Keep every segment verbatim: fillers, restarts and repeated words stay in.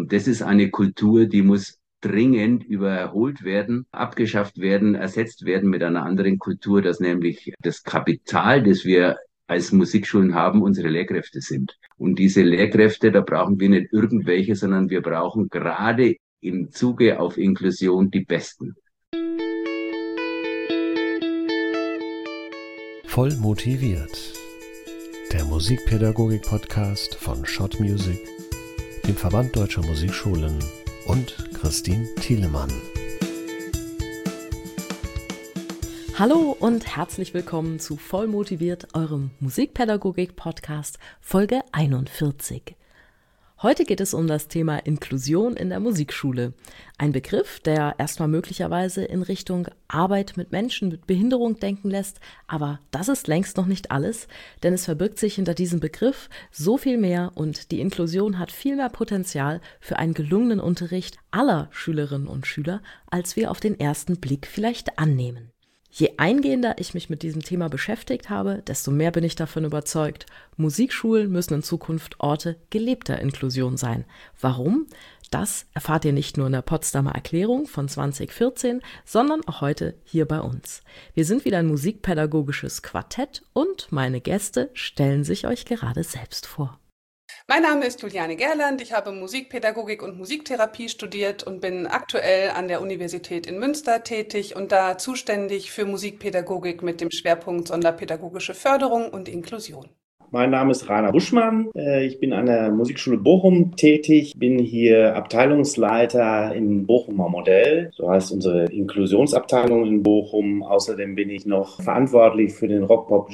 Und das ist eine Kultur, die muss dringend überholt werden, abgeschafft werden, ersetzt werden mit einer anderen Kultur, dass nämlich das Kapital, das wir als Musikschulen haben, unsere Lehrkräfte sind. Und diese Lehrkräfte, da brauchen wir nicht irgendwelche, sondern wir brauchen gerade im Zuge auf Inklusion die Besten. Voll motiviert. Der Musikpädagogik-Podcast von Schott Music, dem Verband Deutscher Musikschulen und Christine Thielemann. Hallo und herzlich willkommen zu Voll motiviert, eurem Musikpädagogik-Podcast Folge einundvierzig. Heute geht es um das Thema Inklusion in der Musikschule. Ein Begriff, der erstmal möglicherweise in Richtung Arbeit mit Menschen mit Behinderung denken lässt, aber das ist längst noch nicht alles, denn es verbirgt sich hinter diesem Begriff so viel mehr und die Inklusion hat viel mehr Potenzial für einen gelungenen Unterricht aller Schülerinnen und Schüler, als wir auf den ersten Blick vielleicht annehmen. Je eingehender ich mich mit diesem Thema beschäftigt habe, desto mehr bin ich davon überzeugt, Musikschulen müssen in Zukunft Orte gelebter Inklusion sein. Warum? Das erfahrt ihr nicht nur in der Potsdamer Erklärung von zwanzig vierzehn, sondern auch heute hier bei uns. Wir sind wieder ein musikpädagogisches Quartett und meine Gäste stellen sich euch gerade selbst vor. Mein Name ist Juliane Gerland, ich habe Musikpädagogik und Musiktherapie studiert und bin aktuell an der Universität in Münster tätig und da zuständig für Musikpädagogik mit dem Schwerpunkt Sonderpädagogische Förderung und Inklusion. Mein Name ist Rainer Buschmann, ich bin an der Musikschule Bochum tätig, bin hier Abteilungsleiter im Bochumer Modell, so heißt unsere Inklusionsabteilung in Bochum. Außerdem bin ich noch verantwortlich für den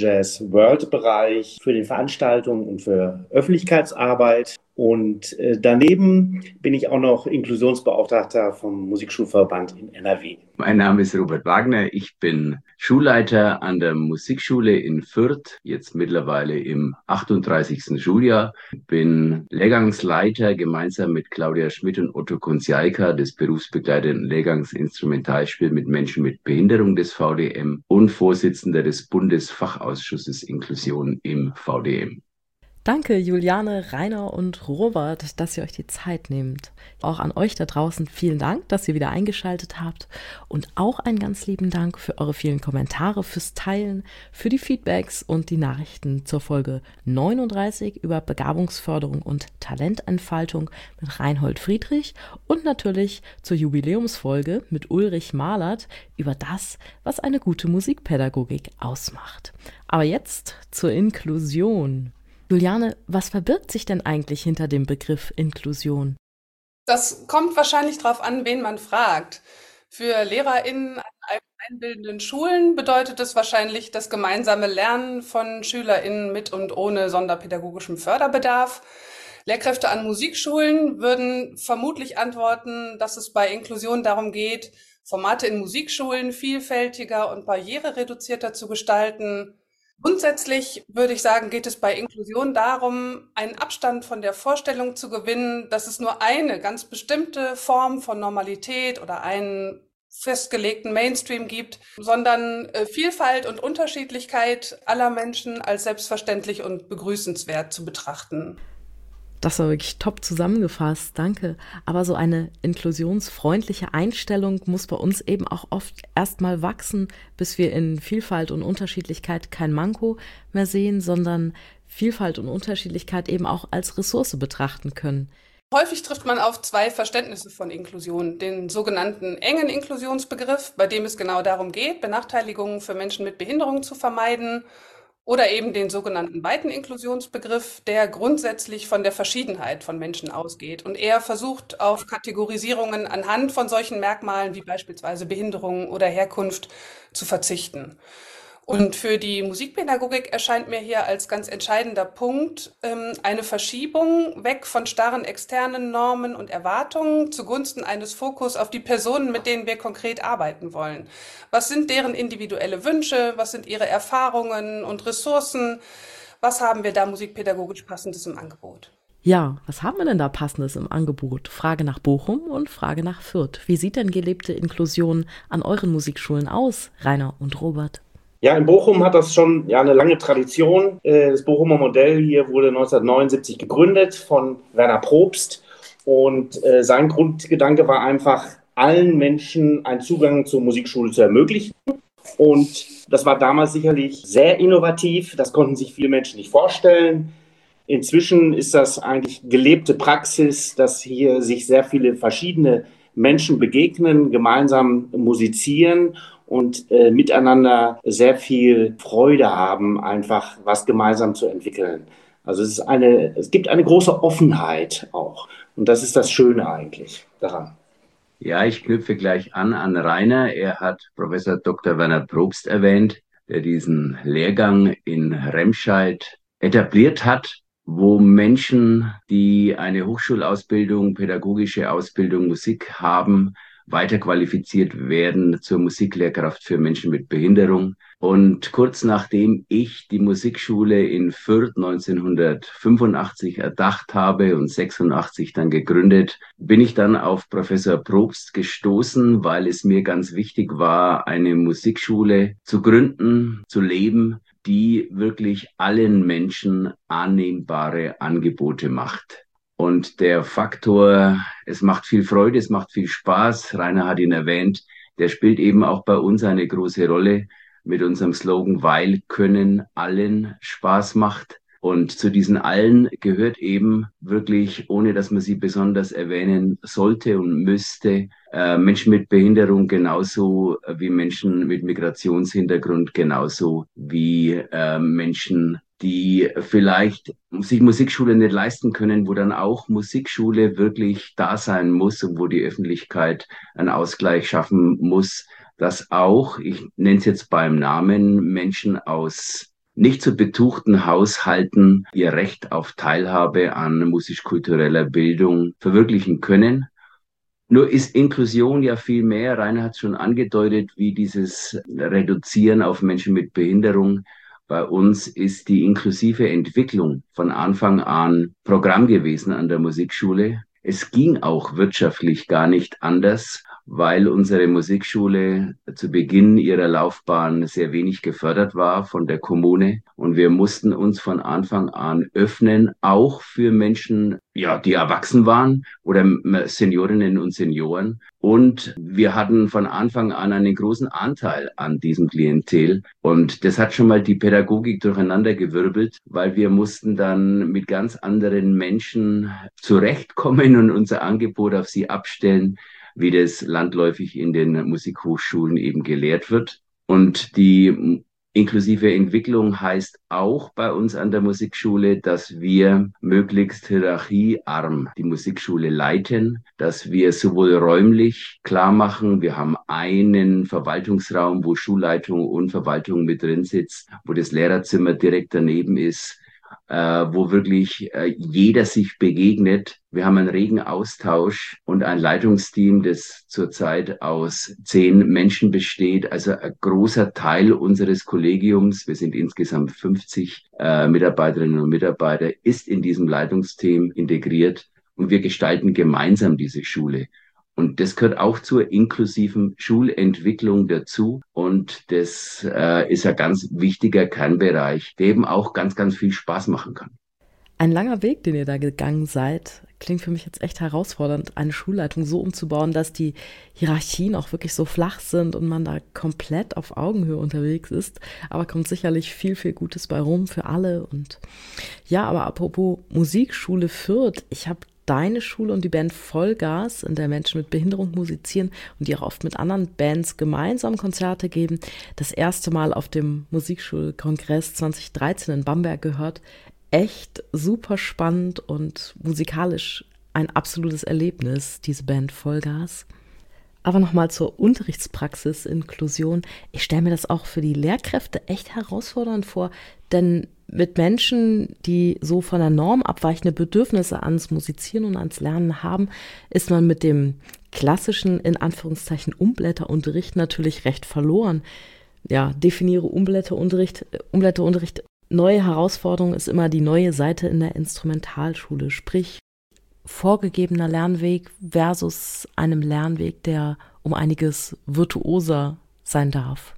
Rock-Pop-Jazz-World-Bereich, für die Veranstaltungen und für Öffentlichkeitsarbeit. Und äh, daneben bin ich auch noch Inklusionsbeauftragter vom Musikschulverband in N R W. Mein Name ist Robert Wagner, ich bin Schulleiter an der Musikschule in Fürth, jetzt mittlerweile im achtunddreißigsten Schuljahr. Bin Lehrgangsleiter gemeinsam mit Claudia Schmidt und Otto Kunziaika des berufsbegleitenden Lehrgangs Instrumentalspiel mit Menschen mit Behinderung des V D M und Vorsitzender des Bundesfachausschusses Inklusion im V D M. Danke Juliane, Rainer und Robert, dass ihr euch die Zeit nehmt. Auch an euch da draußen vielen Dank, dass ihr wieder eingeschaltet habt und auch einen ganz lieben Dank für eure vielen Kommentare, fürs Teilen, für die Feedbacks und die Nachrichten zur Folge neununddreißig über Begabungsförderung und Talententfaltung mit Reinhold Friedrich und natürlich zur Jubiläumsfolge mit Ulrich Mahlert über das, was eine gute Musikpädagogik ausmacht. Aber jetzt zur Inklusion. Juliane, was verbirgt sich denn eigentlich hinter dem Begriff Inklusion? Das kommt wahrscheinlich darauf an, wen man fragt. Für LehrerInnen an einbildenden Schulen bedeutet es wahrscheinlich das gemeinsame Lernen von SchülerInnen mit und ohne sonderpädagogischem Förderbedarf. Lehrkräfte an Musikschulen würden vermutlich antworten, dass es bei Inklusion darum geht, Formate in Musikschulen vielfältiger und barrierereduzierter zu gestalten. Grundsätzlich würde ich sagen, geht es bei Inklusion darum, einen Abstand von der Vorstellung zu gewinnen, dass es nur eine ganz bestimmte Form von Normalität oder einen festgelegten Mainstream gibt, sondern Vielfalt und Unterschiedlichkeit aller Menschen als selbstverständlich und begrüßenswert zu betrachten. Das war wirklich top zusammengefasst, danke. Aber so eine inklusionsfreundliche Einstellung muss bei uns eben auch oft erstmal wachsen, bis wir in Vielfalt und Unterschiedlichkeit kein Manko mehr sehen, sondern Vielfalt und Unterschiedlichkeit eben auch als Ressource betrachten können. Häufig trifft man auf zwei Verständnisse von Inklusion. Den sogenannten engen Inklusionsbegriff, bei dem es genau darum geht, Benachteiligungen für Menschen mit Behinderung zu vermeiden, oder eben den sogenannten weiten Inklusionsbegriff, der grundsätzlich von der Verschiedenheit von Menschen ausgeht und eher versucht, auf Kategorisierungen anhand von solchen Merkmalen wie beispielsweise Behinderung oder Herkunft zu verzichten. Und für die Musikpädagogik erscheint mir hier als ganz entscheidender Punkt ähm, eine Verschiebung weg von starren externen Normen und Erwartungen zugunsten eines Fokus auf die Personen, mit denen wir konkret arbeiten wollen. Was sind deren individuelle Wünsche? Was sind ihre Erfahrungen und Ressourcen? Was haben wir da musikpädagogisch Passendes im Angebot? Ja, was haben wir denn da Passendes im Angebot? Frage nach Bochum und Frage nach Fürth. Wie sieht denn gelebte Inklusion an euren Musikschulen aus, Rainer und Robert? Ja, in Bochum hat das schon ja eine lange Tradition. Das Bochumer Modell hier wurde neunzehnhundertneunundsiebzig gegründet von Werner Probst Und äh, sein Grundgedanke war einfach, allen Menschen einen Zugang zur Musikschule zu ermöglichen. Und das war damals sicherlich sehr innovativ. Das konnten sich viele Menschen nicht vorstellen. Inzwischen ist das eigentlich gelebte Praxis, dass hier sich sehr viele verschiedene Menschen begegnen, gemeinsam musizieren und äh, miteinander sehr viel Freude haben, einfach was gemeinsam zu entwickeln. Also es ist eine, es gibt eine große Offenheit auch. Und das ist das Schöne eigentlich daran. Ja, ich knüpfe gleich an an Rainer. Er hat Professor Doktor Werner Probst erwähnt, der diesen Lehrgang in Remscheid etabliert hat, wo Menschen, die eine Hochschulausbildung, pädagogische Ausbildung, Musik haben, weiterqualifiziert werden zur Musiklehrkraft für Menschen mit Behinderung. Und kurz nachdem ich die Musikschule in Fürth neunzehnhundertfünfundachtzig erdacht habe und sechsundachtzig dann gegründet, bin ich dann auf Professor Probst gestoßen, weil es mir ganz wichtig war, eine Musikschule zu gründen, zu leben, die wirklich allen Menschen annehmbare Angebote macht. Und der Faktor, es macht viel Freude, es macht viel Spaß, Rainer hat ihn erwähnt, der spielt eben auch bei uns eine große Rolle mit unserem Slogan, weil Können allen Spaß macht. Und zu diesen allen gehört eben wirklich, ohne dass man sie besonders erwähnen sollte und müsste, äh, Menschen mit Behinderung genauso wie Menschen mit Migrationshintergrund, genauso wie äh, Menschen, die vielleicht sich Musikschule nicht leisten können, wo dann auch Musikschule wirklich da sein muss und wo die Öffentlichkeit einen Ausgleich schaffen muss, dass auch, ich nenne es jetzt beim Namen, Menschen aus nicht so betuchten Haushalten ihr Recht auf Teilhabe an musisch-kultureller Bildung verwirklichen können. Nur ist Inklusion ja viel mehr, Rainer hat es schon angedeutet, wie dieses Reduzieren auf Menschen mit Behinderung. Bei uns ist die inklusive Entwicklung von Anfang an Programm gewesen an der Musikschule. Es ging auch wirtschaftlich gar nicht anders, weil unsere Musikschule zu Beginn ihrer Laufbahn sehr wenig gefördert war von der Kommune. Und wir mussten uns von Anfang an öffnen, auch für Menschen, ja, die erwachsen waren oder Seniorinnen und Senioren. Und wir hatten von Anfang an einen großen Anteil an diesem Klientel. Und das hat schon mal die Pädagogik durcheinandergewirbelt, weil wir mussten dann mit ganz anderen Menschen zurechtkommen und unser Angebot auf sie abstellen, wie das landläufig in den Musikhochschulen eben gelehrt wird. Und die inklusive Entwicklung heißt auch bei uns an der Musikschule, dass wir möglichst hierarchiearm die Musikschule leiten, dass wir sowohl räumlich klar machen, wir haben einen Verwaltungsraum, wo Schulleitung und Verwaltung mit drin sitzt, wo das Lehrerzimmer direkt daneben ist, Äh, wo wirklich äh, jeder sich begegnet. Wir haben einen regen Austausch und ein Leitungsteam, das zurzeit aus zehn Menschen besteht. Also ein großer Teil unseres Kollegiums, wir sind insgesamt fünfzig äh, Mitarbeiterinnen und Mitarbeiter, ist in diesem Leitungsteam integriert und wir gestalten gemeinsam diese Schule. Und das gehört auch zur inklusiven Schulentwicklung dazu. Und das äh, ist ein ganz wichtiger Kernbereich, der eben auch ganz, ganz viel Spaß machen kann. Ein langer Weg, den ihr da gegangen seid, klingt für mich jetzt echt herausfordernd, eine Schulleitung so umzubauen, dass die Hierarchien auch wirklich so flach sind und man da komplett auf Augenhöhe unterwegs ist. Aber kommt sicherlich viel, viel Gutes bei rum für alle. Und ja, aber apropos Musikschule Fürth, ich habe deine Schule und die Band Vollgas, in der Menschen mit Behinderung musizieren und die auch oft mit anderen Bands gemeinsam Konzerte geben, das erste Mal auf dem Musikschulkongress zwanzig dreizehn in Bamberg gehört. Echt super spannend und musikalisch ein absolutes Erlebnis, diese Band Vollgas. Aber nochmal zur Unterrichtspraxis Inklusion. Ich stelle mir das auch für die Lehrkräfte echt herausfordernd vor, denn mit Menschen, die so von der Norm abweichende Bedürfnisse ans Musizieren und ans Lernen haben, ist man mit dem klassischen, in Anführungszeichen, Umblätterunterricht natürlich recht verloren. Ja, definiere Umblätterunterricht, Umblätterunterricht. Neue Herausforderung ist immer die neue Seite in der Instrumentalschule, sprich vorgegebener Lernweg versus einem Lernweg, der um einiges virtuoser sein darf.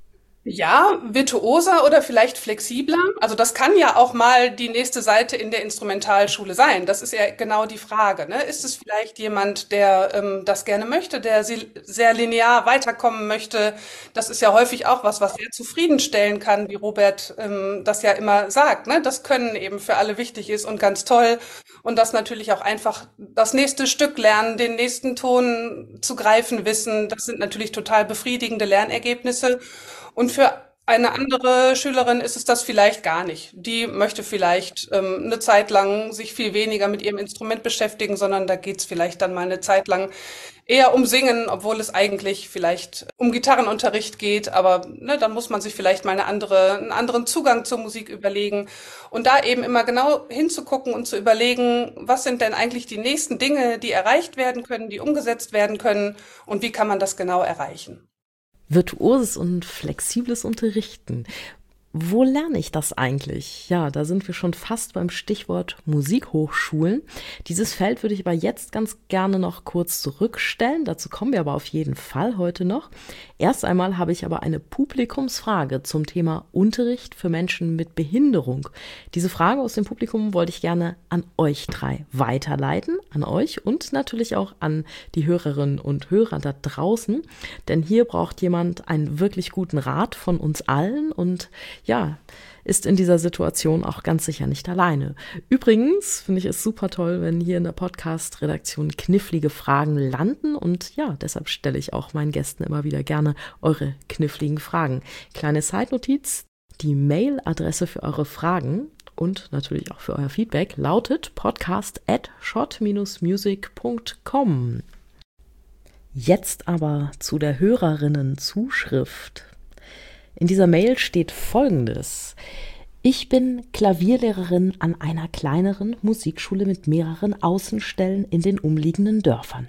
Ja, virtuoser oder vielleicht flexibler. Also das kann ja auch mal die nächste Seite in der Instrumentalschule sein. Das ist ja genau die Frage, ne? Ist es vielleicht jemand, der ähm, das gerne möchte, der si- sehr linear weiterkommen möchte? Das ist ja häufig auch was, was sehr zufriedenstellen kann, wie Robert ähm, das ja immer sagt, ne? Das Können eben für alle wichtig ist und ganz toll. Und das natürlich auch einfach das nächste Stück lernen, den nächsten Ton zu greifen wissen. Das sind natürlich total befriedigende Lernergebnisse. Und für eine andere Schülerin ist es das vielleicht gar nicht. Die möchte vielleicht ähm, eine Zeit lang sich viel weniger mit ihrem Instrument beschäftigen, sondern da geht's vielleicht dann mal eine Zeit lang eher um Singen, obwohl es eigentlich vielleicht um Gitarrenunterricht geht. Aber ne, dann muss man sich vielleicht mal eine andere, einen anderen Zugang zur Musik überlegen. Und da eben immer genau hinzugucken und zu überlegen, was sind denn eigentlich die nächsten Dinge, die erreicht werden können, die umgesetzt werden können und wie kann man das genau erreichen. Virtuoses und flexibles Unterrichten. Wo lerne ich das eigentlich? Ja, da sind wir schon fast beim Stichwort Musikhochschulen. Dieses Feld würde ich aber jetzt ganz gerne noch kurz zurückstellen. Dazu kommen wir aber auf jeden Fall heute noch. Erst einmal habe ich aber eine Publikumsfrage zum Thema Unterricht für Menschen mit Behinderung. Diese Frage aus dem Publikum wollte ich gerne an euch drei weiterleiten, an euch und natürlich auch an die Hörerinnen und Hörer da draußen. Denn hier braucht jemand einen wirklich guten Rat von uns allen und ja, ist in dieser Situation auch ganz sicher nicht alleine. Übrigens finde ich es super toll, wenn hier in der Podcast-Redaktion knifflige Fragen landen und ja, deshalb stelle ich auch meinen Gästen immer wieder gerne eure kniffligen Fragen. Kleine Zeitnotiz, die Mailadresse für eure Fragen und natürlich auch für euer Feedback lautet podcast at shot music punkt com. Jetzt aber zu der Hörerinnen-Zuschrift. In dieser Mail steht Folgendes. Ich bin Klavierlehrerin an einer kleineren Musikschule mit mehreren Außenstellen in den umliegenden Dörfern.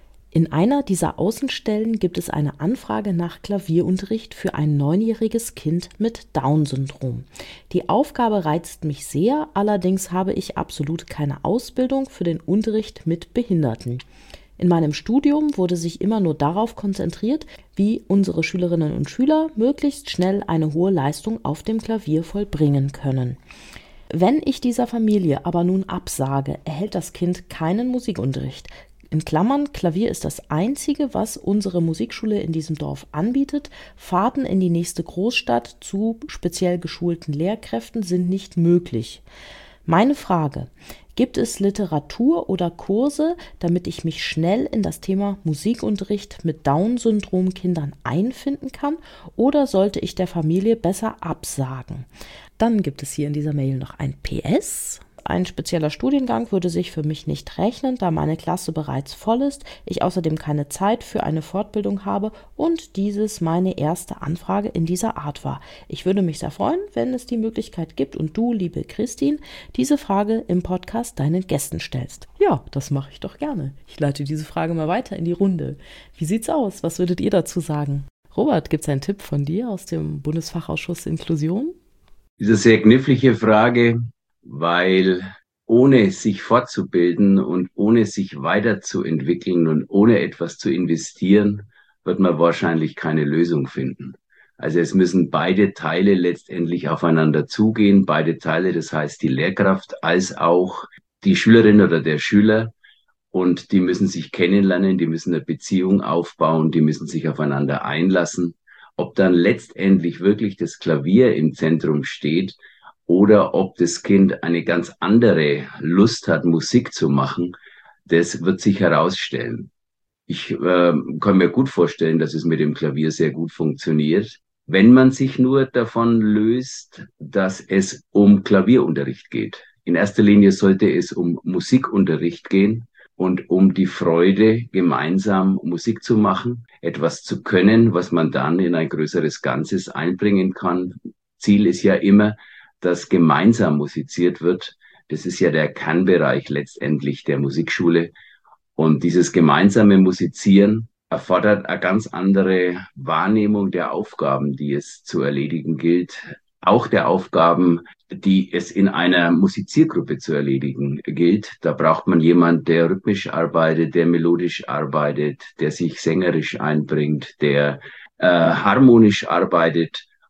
In einer dieser Außenstellen gibt es eine Anfrage nach Klavierunterricht für ein neunjähriges Kind mit Down-Syndrom. Die Aufgabe reizt mich sehr, allerdings habe ich absolut keine Ausbildung für den Unterricht mit Behinderten. In meinem Studium wurde sich immer nur darauf konzentriert, wie unsere Schülerinnen und Schüler möglichst schnell eine hohe Leistung auf dem Klavier vollbringen können. Wenn ich dieser Familie aber nun absage, erhält das Kind keinen Musikunterricht. In Klammern, Klavier ist das Einzige, was unsere Musikschule in diesem Dorf anbietet. Fahrten in die nächste Großstadt zu speziell geschulten Lehrkräften sind nicht möglich. Meine Frage: Gibt es Literatur oder Kurse, damit ich mich schnell in das Thema Musikunterricht mit Down-Syndrom-Kindern einfinden kann, oder sollte ich der Familie besser absagen? Dann gibt es hier in dieser Mail noch ein P S. Ein spezieller Studiengang würde sich für mich nicht rechnen, da meine Klasse bereits voll ist, ich außerdem keine Zeit für eine Fortbildung habe und dieses meine erste Anfrage in dieser Art war. Ich würde mich sehr freuen, wenn es die Möglichkeit gibt und du, liebe Christine, diese Frage im Podcast deinen Gästen stellst. Ja, das mache ich doch gerne. Ich leite diese Frage mal weiter in die Runde. Wie sieht's aus? Was würdet ihr dazu sagen? Robert, gibt's einen Tipp von dir aus dem Bundesfachausschuss Inklusion? Diese sehr knifflige Frage, weil ohne sich fortzubilden und ohne sich weiterzuentwickeln und ohne etwas zu investieren, wird man wahrscheinlich keine Lösung finden. Also es müssen beide Teile letztendlich aufeinander zugehen, beide Teile, das heißt die Lehrkraft als auch die Schülerin oder der Schüler, und die müssen sich kennenlernen, die müssen eine Beziehung aufbauen, die müssen sich aufeinander einlassen. Ob dann letztendlich wirklich das Klavier im Zentrum steht, oder ob das Kind eine ganz andere Lust hat, Musik zu machen, das wird sich herausstellen. Ich äh, kann mir gut vorstellen, dass es mit dem Klavier sehr gut funktioniert, wenn man sich nur davon löst, dass es um Klavierunterricht geht. In erster Linie sollte es um Musikunterricht gehen und um die Freude, gemeinsam Musik zu machen, etwas zu können, was man dann in ein größeres Ganzes einbringen kann. Ziel ist ja immer, dass gemeinsam musiziert wird. Das ist ja der Kernbereich letztendlich der Musikschule. Und dieses gemeinsame Musizieren erfordert eine ganz andere Wahrnehmung der Aufgaben, die es zu erledigen gilt. Auch der Aufgaben, die es in einer Musiziergruppe zu erledigen gilt. Da braucht man jemanden, der rhythmisch arbeitet, der melodisch arbeitet, der sich sängerisch einbringt, der äh, harmonisch arbeitet.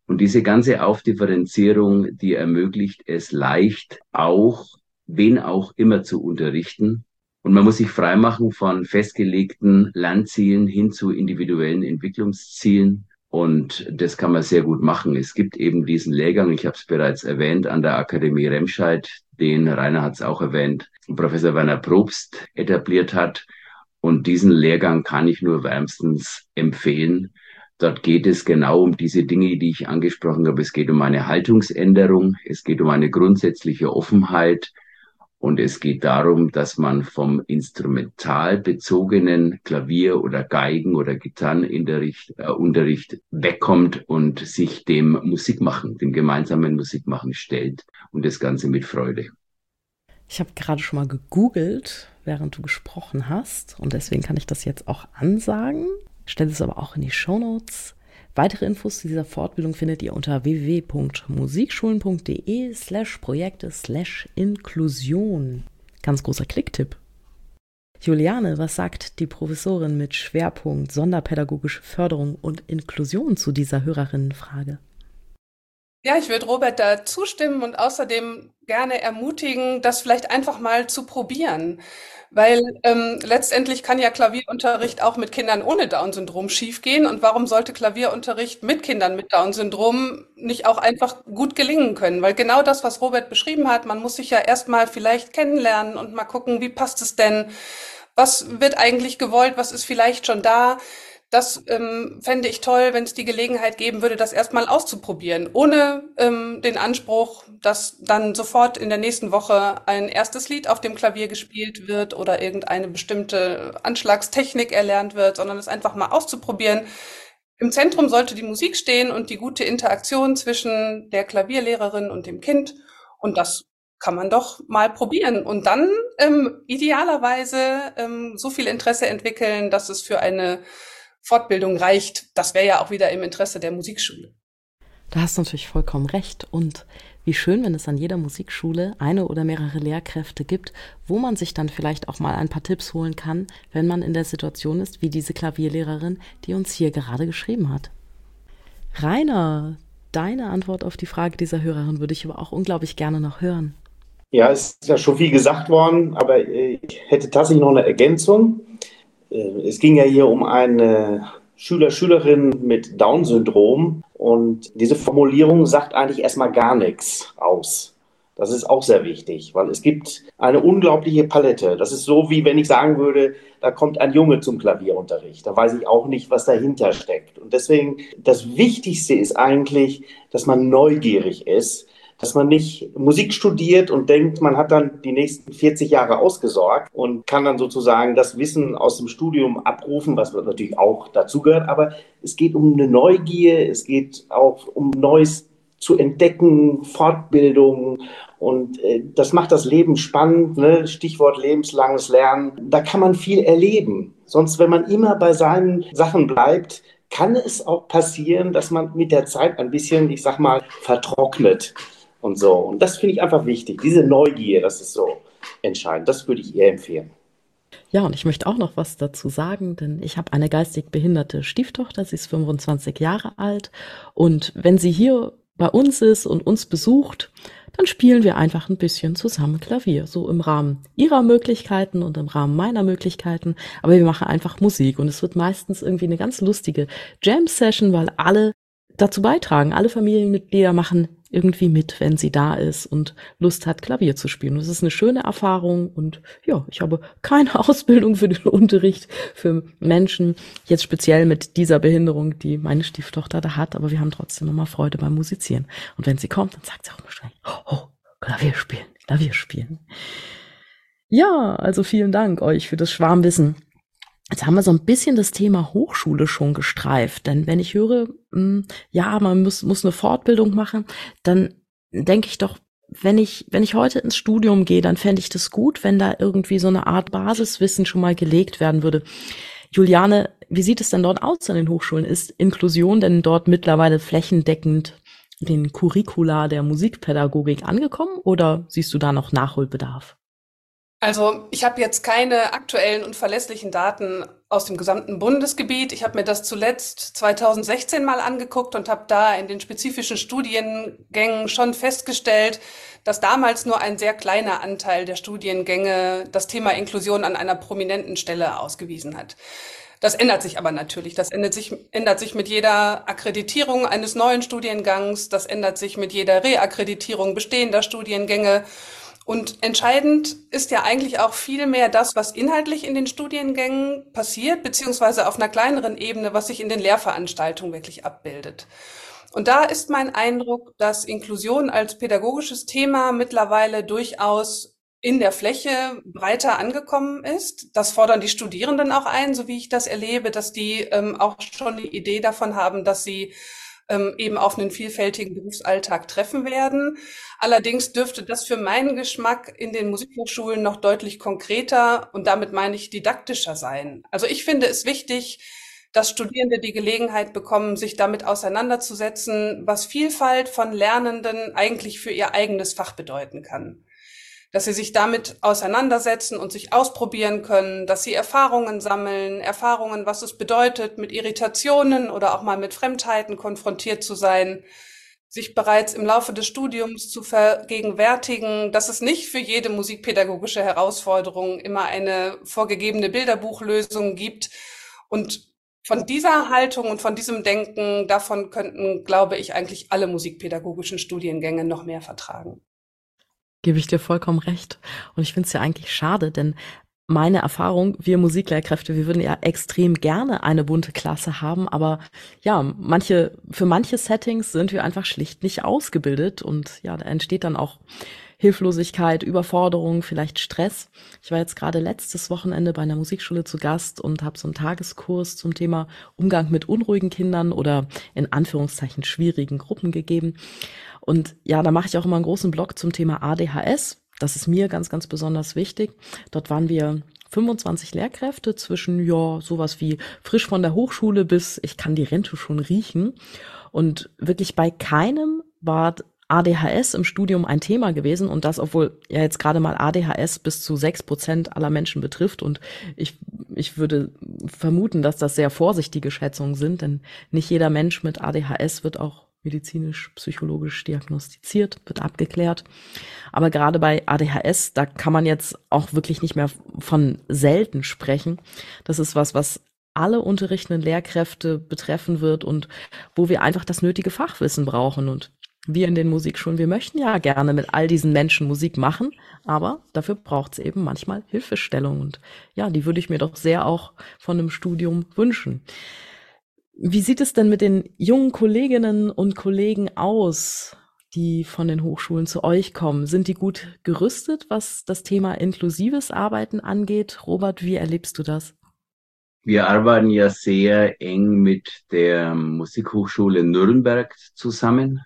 Und diese ganze Aufdifferenzierung, die ermöglicht es leicht, auch, wen auch immer zu unterrichten. Und man muss sich freimachen von festgelegten Lernzielen hin zu individuellen Entwicklungszielen. Und das kann man sehr gut machen. Es gibt eben diesen Lehrgang, ich habe es bereits erwähnt, an der Akademie Remscheid, den Rainer hat es auch erwähnt, Professor Werner Probst etabliert hat. Und diesen Lehrgang kann ich nur wärmstens empfehlen. Dort geht es genau um diese Dinge, die ich angesprochen habe. Es geht um eine Haltungsänderung, es geht um eine grundsätzliche Offenheit und es geht darum, dass man vom instrumental bezogenen Klavier- oder Geigen- oder Gitarrenunterricht äh, Unterricht wegkommt und sich dem Musikmachen, dem gemeinsamen Musikmachen stellt und das Ganze mit Freude. Ich habe gerade schon mal gegoogelt, während du gesprochen hast und deswegen kann ich das jetzt auch ansagen. Stelle es aber auch in die Shownotes. Weitere Infos zu dieser Fortbildung findet ihr unter w w w punkt musikschulen.de slash Projekte slash Inklusion. Ganz großer Klicktipp. Juliane, was sagt die Professorin mit Schwerpunkt Sonderpädagogische Förderung und Inklusion zu dieser Hörerinnenfrage? Ja, ich würde Robert da zustimmen und außerdem gerne ermutigen, das vielleicht einfach mal zu probieren. Weil ähm, letztendlich kann ja Klavierunterricht auch mit Kindern ohne Down-Syndrom schiefgehen. Und warum sollte Klavierunterricht mit Kindern mit Down-Syndrom nicht auch einfach gut gelingen können? Weil genau das, was Robert beschrieben hat, man muss sich ja erstmal vielleicht kennenlernen und mal gucken, wie passt es denn? Was wird eigentlich gewollt? Was ist vielleicht schon da? Das ähm, fände ich toll, wenn es die Gelegenheit geben würde, das erstmal auszuprobieren, ohne ähm, den Anspruch, dass dann sofort in der nächsten Woche ein erstes Lied auf dem Klavier gespielt wird oder irgendeine bestimmte Anschlagstechnik erlernt wird, sondern es einfach mal auszuprobieren. Im Zentrum sollte die Musik stehen und die gute Interaktion zwischen der Klavierlehrerin und dem Kind. Und das kann man doch mal probieren und dann ähm, idealerweise ähm, so viel Interesse entwickeln, dass es für eine Fortbildung reicht. Das wäre ja auch wieder im Interesse der Musikschule. Da hast du natürlich vollkommen recht. Und wie schön, wenn es an jeder Musikschule eine oder mehrere Lehrkräfte gibt, wo man sich dann vielleicht auch mal ein paar Tipps holen kann, wenn man in der Situation ist, wie diese Klavierlehrerin, die uns hier gerade geschrieben hat. Rainer, deine Antwort auf die Frage dieser Hörerin würde ich aber auch unglaublich gerne noch hören. Ja, es ist ja schon viel gesagt worden, aber ich hätte tatsächlich noch eine Ergänzung. Es ging ja hier um eine Schüler, Schülerin mit Down-Syndrom und diese Formulierung sagt eigentlich erstmal gar nichts aus. Das ist auch sehr wichtig, weil es gibt eine unglaubliche Palette. Das ist so, wie wenn ich sagen würde, da kommt ein Junge zum Klavierunterricht. Da weiß ich auch nicht, was dahinter steckt. Und deswegen, das Wichtigste ist eigentlich, dass man neugierig ist, dass man nicht Musik studiert und denkt, man hat dann die nächsten vierzig Jahre ausgesorgt und kann dann sozusagen das Wissen aus dem Studium abrufen, was natürlich auch dazugehört. Aber es geht um eine Neugier, es geht auch um Neues zu entdecken, Fortbildung. Und äh, das macht das Leben spannend, ne? Stichwort lebenslanges Lernen. Da kann man viel erleben. Sonst, wenn man immer bei seinen Sachen bleibt, kann es auch passieren, dass man mit der Zeit ein bisschen, ich sag mal, vertrocknet. Und so. Und das finde ich einfach wichtig. Diese Neugier, das ist so entscheidend. Das würde ich ihr empfehlen. Ja, und ich möchte auch noch was dazu sagen, denn ich habe eine geistig behinderte Stieftochter. Sie ist fünfundzwanzig Jahre alt. Und wenn sie hier bei uns ist und uns besucht, dann spielen wir einfach ein bisschen zusammen Klavier. So im Rahmen ihrer Möglichkeiten und im Rahmen meiner Möglichkeiten. Aber wir machen einfach Musik. Und es wird meistens irgendwie eine ganz lustige Jam-Session, weil alle dazu beitragen. Alle Familienmitglieder machen irgendwie mit, wenn sie da ist und Lust hat, Klavier zu spielen. Das ist eine schöne Erfahrung und ja, ich habe keine Ausbildung für den Unterricht für Menschen, jetzt speziell mit dieser Behinderung, die meine Stieftochter da hat, aber wir haben trotzdem immer Freude beim Musizieren. Und wenn sie kommt, dann sagt sie auch immer schnell, oh, Klavier spielen, Klavier spielen. Ja, also vielen Dank euch für das Schwarmwissen. Jetzt haben wir so ein bisschen das Thema Hochschule schon gestreift, denn wenn ich höre, mh, ja, man muss, muss eine Fortbildung machen, dann denke ich doch, wenn ich, wenn ich heute ins Studium gehe, dann fände ich das gut, wenn da irgendwie so eine Art Basiswissen schon mal gelegt werden würde. Juliane, wie sieht es denn dort aus an den Hochschulen? Ist Inklusion denn dort mittlerweile flächendeckend in den Curricula der Musikpädagogik angekommen oder siehst du da noch Nachholbedarf? Also ich habe jetzt keine aktuellen und verlässlichen Daten aus dem gesamten Bundesgebiet. Ich habe mir das zuletzt zweitausendsechzehn mal angeguckt und habe da in den spezifischen Studiengängen schon festgestellt, dass damals nur ein sehr kleiner Anteil der Studiengänge das Thema Inklusion an einer prominenten Stelle ausgewiesen hat. Das ändert sich aber natürlich. Das ändert sich, ändert sich mit jeder Akkreditierung eines neuen Studiengangs. Das ändert sich mit jeder Reakkreditierung bestehender Studiengänge. Und entscheidend ist ja eigentlich auch viel mehr das, was inhaltlich in den Studiengängen passiert, beziehungsweise auf einer kleineren Ebene, was sich in den Lehrveranstaltungen wirklich abbildet. Und da ist mein Eindruck, dass Inklusion als pädagogisches Thema mittlerweile durchaus in der Fläche breiter angekommen ist. Das fordern die Studierenden auch ein, so wie ich das erlebe, dass die ähm, auch schon eine Idee davon haben, dass sie ähm, eben auf einen vielfältigen Berufsalltag treffen werden. Allerdings dürfte das für meinen Geschmack in den Musikhochschulen noch deutlich konkreter und damit meine ich didaktischer sein. Also ich finde es wichtig, dass Studierende die Gelegenheit bekommen, sich damit auseinanderzusetzen, was Vielfalt von Lernenden eigentlich für ihr eigenes Fach bedeuten kann. Dass sie sich damit auseinandersetzen und sich ausprobieren können, dass sie Erfahrungen sammeln, Erfahrungen, was es bedeutet, mit Irritationen oder auch mal mit Fremdheiten konfrontiert zu sein, sich bereits im Laufe des Studiums zu vergegenwärtigen, dass es nicht für jede musikpädagogische Herausforderung immer eine vorgegebene Bilderbuchlösung gibt. Und von dieser Haltung und von diesem Denken, davon könnten, glaube ich, eigentlich alle musikpädagogischen Studiengänge noch mehr vertragen. Gebe ich dir vollkommen recht. Und ich finde es ja eigentlich schade, denn meine Erfahrung, wir Musiklehrkräfte, wir würden ja extrem gerne eine bunte Klasse haben, aber ja, manche, für manche Settings sind wir einfach schlicht nicht ausgebildet und ja, da entsteht dann auch Hilflosigkeit, Überforderung, vielleicht Stress. Ich war jetzt gerade letztes Wochenende bei einer Musikschule zu Gast und habe so einen Tageskurs zum Thema Umgang mit unruhigen Kindern oder in Anführungszeichen schwierigen Gruppen gegeben. Und ja, da mache ich auch immer einen großen Blog zum Thema A D H S. Das ist mir ganz, ganz besonders wichtig. Dort waren wir fünfundzwanzig Lehrkräfte zwischen, ja, sowas wie frisch von der Hochschule bis ich kann die Rente schon riechen. Und wirklich bei keinem war A D H S im Studium ein Thema gewesen und das, obwohl ja jetzt gerade mal A D H S bis zu sechs Prozent aller Menschen betrifft und ich, ich würde vermuten, dass das sehr vorsichtige Schätzungen sind, denn nicht jeder Mensch mit A D H S wird auch medizinisch, psychologisch diagnostiziert, wird abgeklärt. Aber gerade bei A D H S, da kann man jetzt auch wirklich nicht mehr von selten sprechen. Das ist was, was alle unterrichtenden Lehrkräfte betreffen wird und wo wir einfach das nötige Fachwissen brauchen. Und wir in den Musikschulen, wir möchten ja gerne mit all diesen Menschen Musik machen, aber dafür braucht es eben manchmal Hilfestellung. Und ja, die würde ich mir doch sehr auch von einem Studium wünschen. Wie sieht es denn mit den jungen Kolleginnen und Kollegen aus, die von den Hochschulen zu euch kommen? Sind die gut gerüstet, was das Thema inklusives Arbeiten angeht? Robert, wie erlebst du das? Wir arbeiten ja sehr eng mit der Musikhochschule Nürnberg zusammen.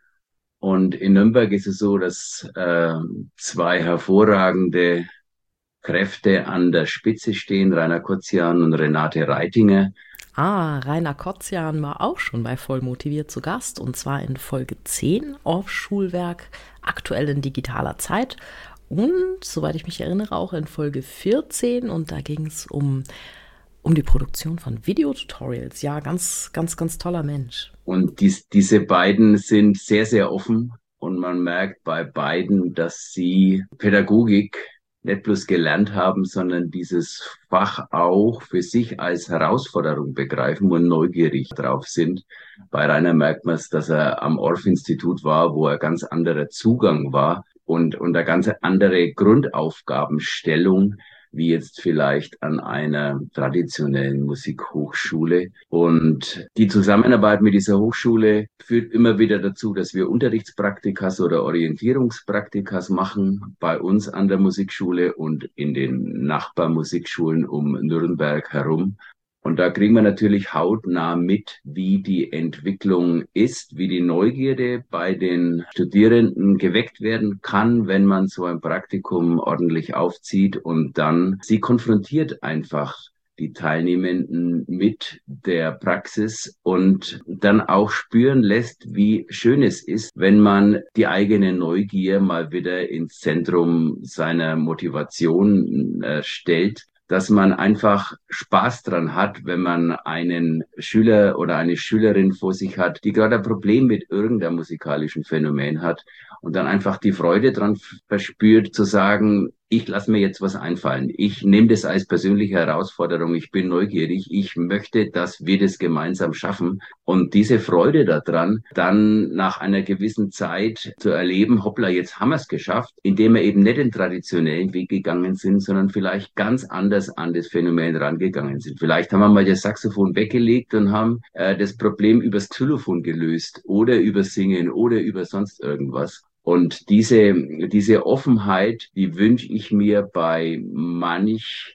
Und in Nürnberg ist es so, dass äh, zwei hervorragende Kräfte an der Spitze stehen, Rainer Kotzian und Renate Reitinger. Ah, Rainer Kotzian war auch schon bei Vollmotiviert zu Gast und zwar in Folge zehn auf Schulwerk, aktuell in digitaler Zeit und, soweit ich mich erinnere, auch in Folge vierzehn und da ging es um, um die Produktion von Videotutorials. Ja, ganz, ganz, ganz toller Mensch. Und dies, diese beiden sind sehr, sehr offen und man merkt bei beiden, dass sie Pädagogik nicht bloß gelernt haben, sondern dieses Fach auch für sich als Herausforderung begreifen und neugierig drauf sind. Bei Rainer merkt man es, dass er am Orff-Institut war, wo er ganz anderer Zugang war und, und eine ganz andere Grundaufgabenstellung, wie jetzt vielleicht an einer traditionellen Musikhochschule. Und die Zusammenarbeit mit dieser Hochschule führt immer wieder dazu, dass wir Unterrichtspraktikas oder Orientierungspraktikas machen bei uns an der Musikschule und in den Nachbarmusikschulen um Nürnberg herum. Und da kriegen wir natürlich hautnah mit, wie die Entwicklung ist, wie die Neugierde bei den Studierenden geweckt werden kann, wenn man so ein Praktikum ordentlich aufzieht und dann sie konfrontiert einfach die Teilnehmenden mit der Praxis und dann auch spüren lässt, wie schön es ist, wenn man die eigene Neugier mal wieder ins Zentrum seiner Motivation äh, stellt, dass man einfach Spaß dran hat, wenn man einen Schüler oder eine Schülerin vor sich hat, die gerade ein Problem mit irgendeinem musikalischen Phänomen hat und dann einfach die Freude dran verspürt, zu sagen, ich lasse mir jetzt was einfallen. Ich nehme das als persönliche Herausforderung. Ich bin neugierig. Ich möchte, dass wir das gemeinsam schaffen. Und diese Freude daran, dann nach einer gewissen Zeit zu erleben, hoppla, jetzt haben wir es geschafft, indem wir eben nicht den traditionellen Weg gegangen sind, sondern vielleicht ganz anders an das Phänomen rangegangen sind. Vielleicht haben wir mal das Saxophon weggelegt und haben äh, das Problem übers Xylophon gelöst oder über Singen oder über sonst irgendwas. Und diese, diese Offenheit, die wünsche ich mir bei manch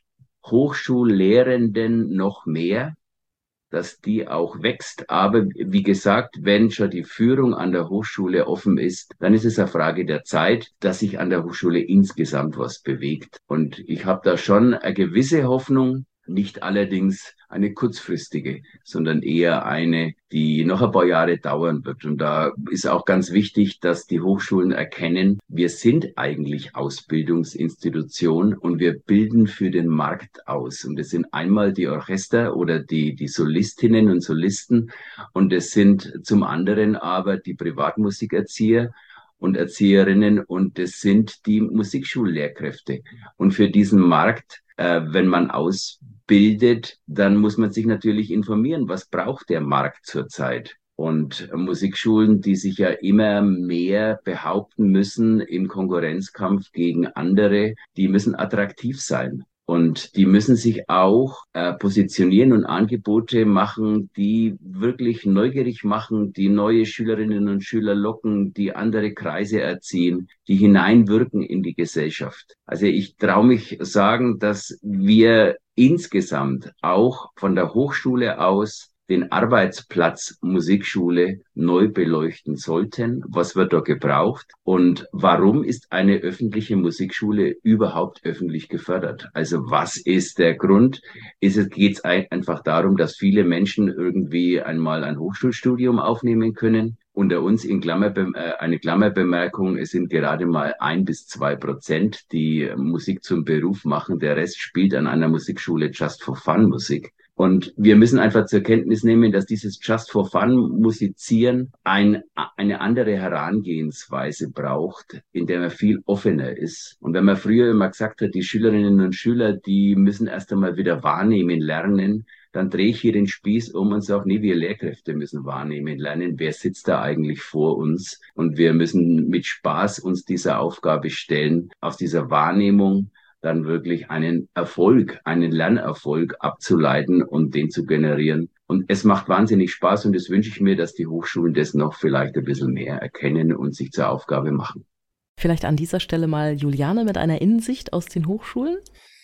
Hochschullehrenden noch mehr, dass die auch wächst. Aber wie gesagt, wenn schon die Führung an der Hochschule offen ist, dann ist es eine Frage der Zeit, dass sich an der Hochschule insgesamt was bewegt. Und ich habe da schon eine gewisse Hoffnung, nicht allerdings eine kurzfristige, sondern eher eine, die noch ein paar Jahre dauern wird. Und da ist auch ganz wichtig, dass die Hochschulen erkennen, wir sind eigentlich Ausbildungsinstitution und wir bilden für den Markt aus. Und es sind einmal die Orchester oder die, die Solistinnen und Solisten und es sind zum anderen aber die Privatmusikerzieher und Erzieherinnen und es sind die Musikschullehrkräfte. Und für diesen Markt, äh, wenn man ausbildet, dann muss man sich natürlich informieren, was braucht der Markt zurzeit. Und Musikschulen, die sich ja immer mehr behaupten müssen im Konkurrenzkampf gegen andere, die müssen attraktiv sein. Und die müssen sich auch äh, positionieren und Angebote machen, die wirklich neugierig machen, die neue Schülerinnen und Schüler locken, die andere Kreise erziehen, die hineinwirken in die Gesellschaft. Also ich traue mich sagen, dass wir insgesamt auch von der Hochschule aus den Arbeitsplatz Musikschule neu beleuchten sollten. Was wird da gebraucht? Und warum ist eine öffentliche Musikschule überhaupt öffentlich gefördert? Also was ist der Grund? Ist es, geht es einfach darum, dass viele Menschen irgendwie einmal ein Hochschulstudium aufnehmen können? Unter uns in Klammer, eine Klammerbemerkung, es sind gerade mal ein bis zwei Prozent, die Musik zum Beruf machen. Der Rest spielt an einer Musikschule Just for Fun Musik. Und wir müssen einfach zur Kenntnis nehmen, dass dieses Just for Fun Musizieren ein, eine andere Herangehensweise braucht, in der man viel offener ist. Und wenn man früher immer gesagt hat, die Schülerinnen und Schüler, die müssen erst einmal wieder wahrnehmen lernen, dann drehe ich hier den Spieß um und sage, nee, wir Lehrkräfte müssen wahrnehmen lernen. Wer sitzt da eigentlich vor uns? Und wir müssen mit Spaß uns dieser Aufgabe stellen, aus dieser Wahrnehmung dann wirklich einen Erfolg, einen Lernerfolg abzuleiten und den zu generieren. Und es macht wahnsinnig Spaß und das wünsche ich mir, dass die Hochschulen das noch vielleicht ein bisschen mehr erkennen und sich zur Aufgabe machen. Vielleicht an dieser Stelle mal Juliane mit einer Innensicht aus den Hochschulen?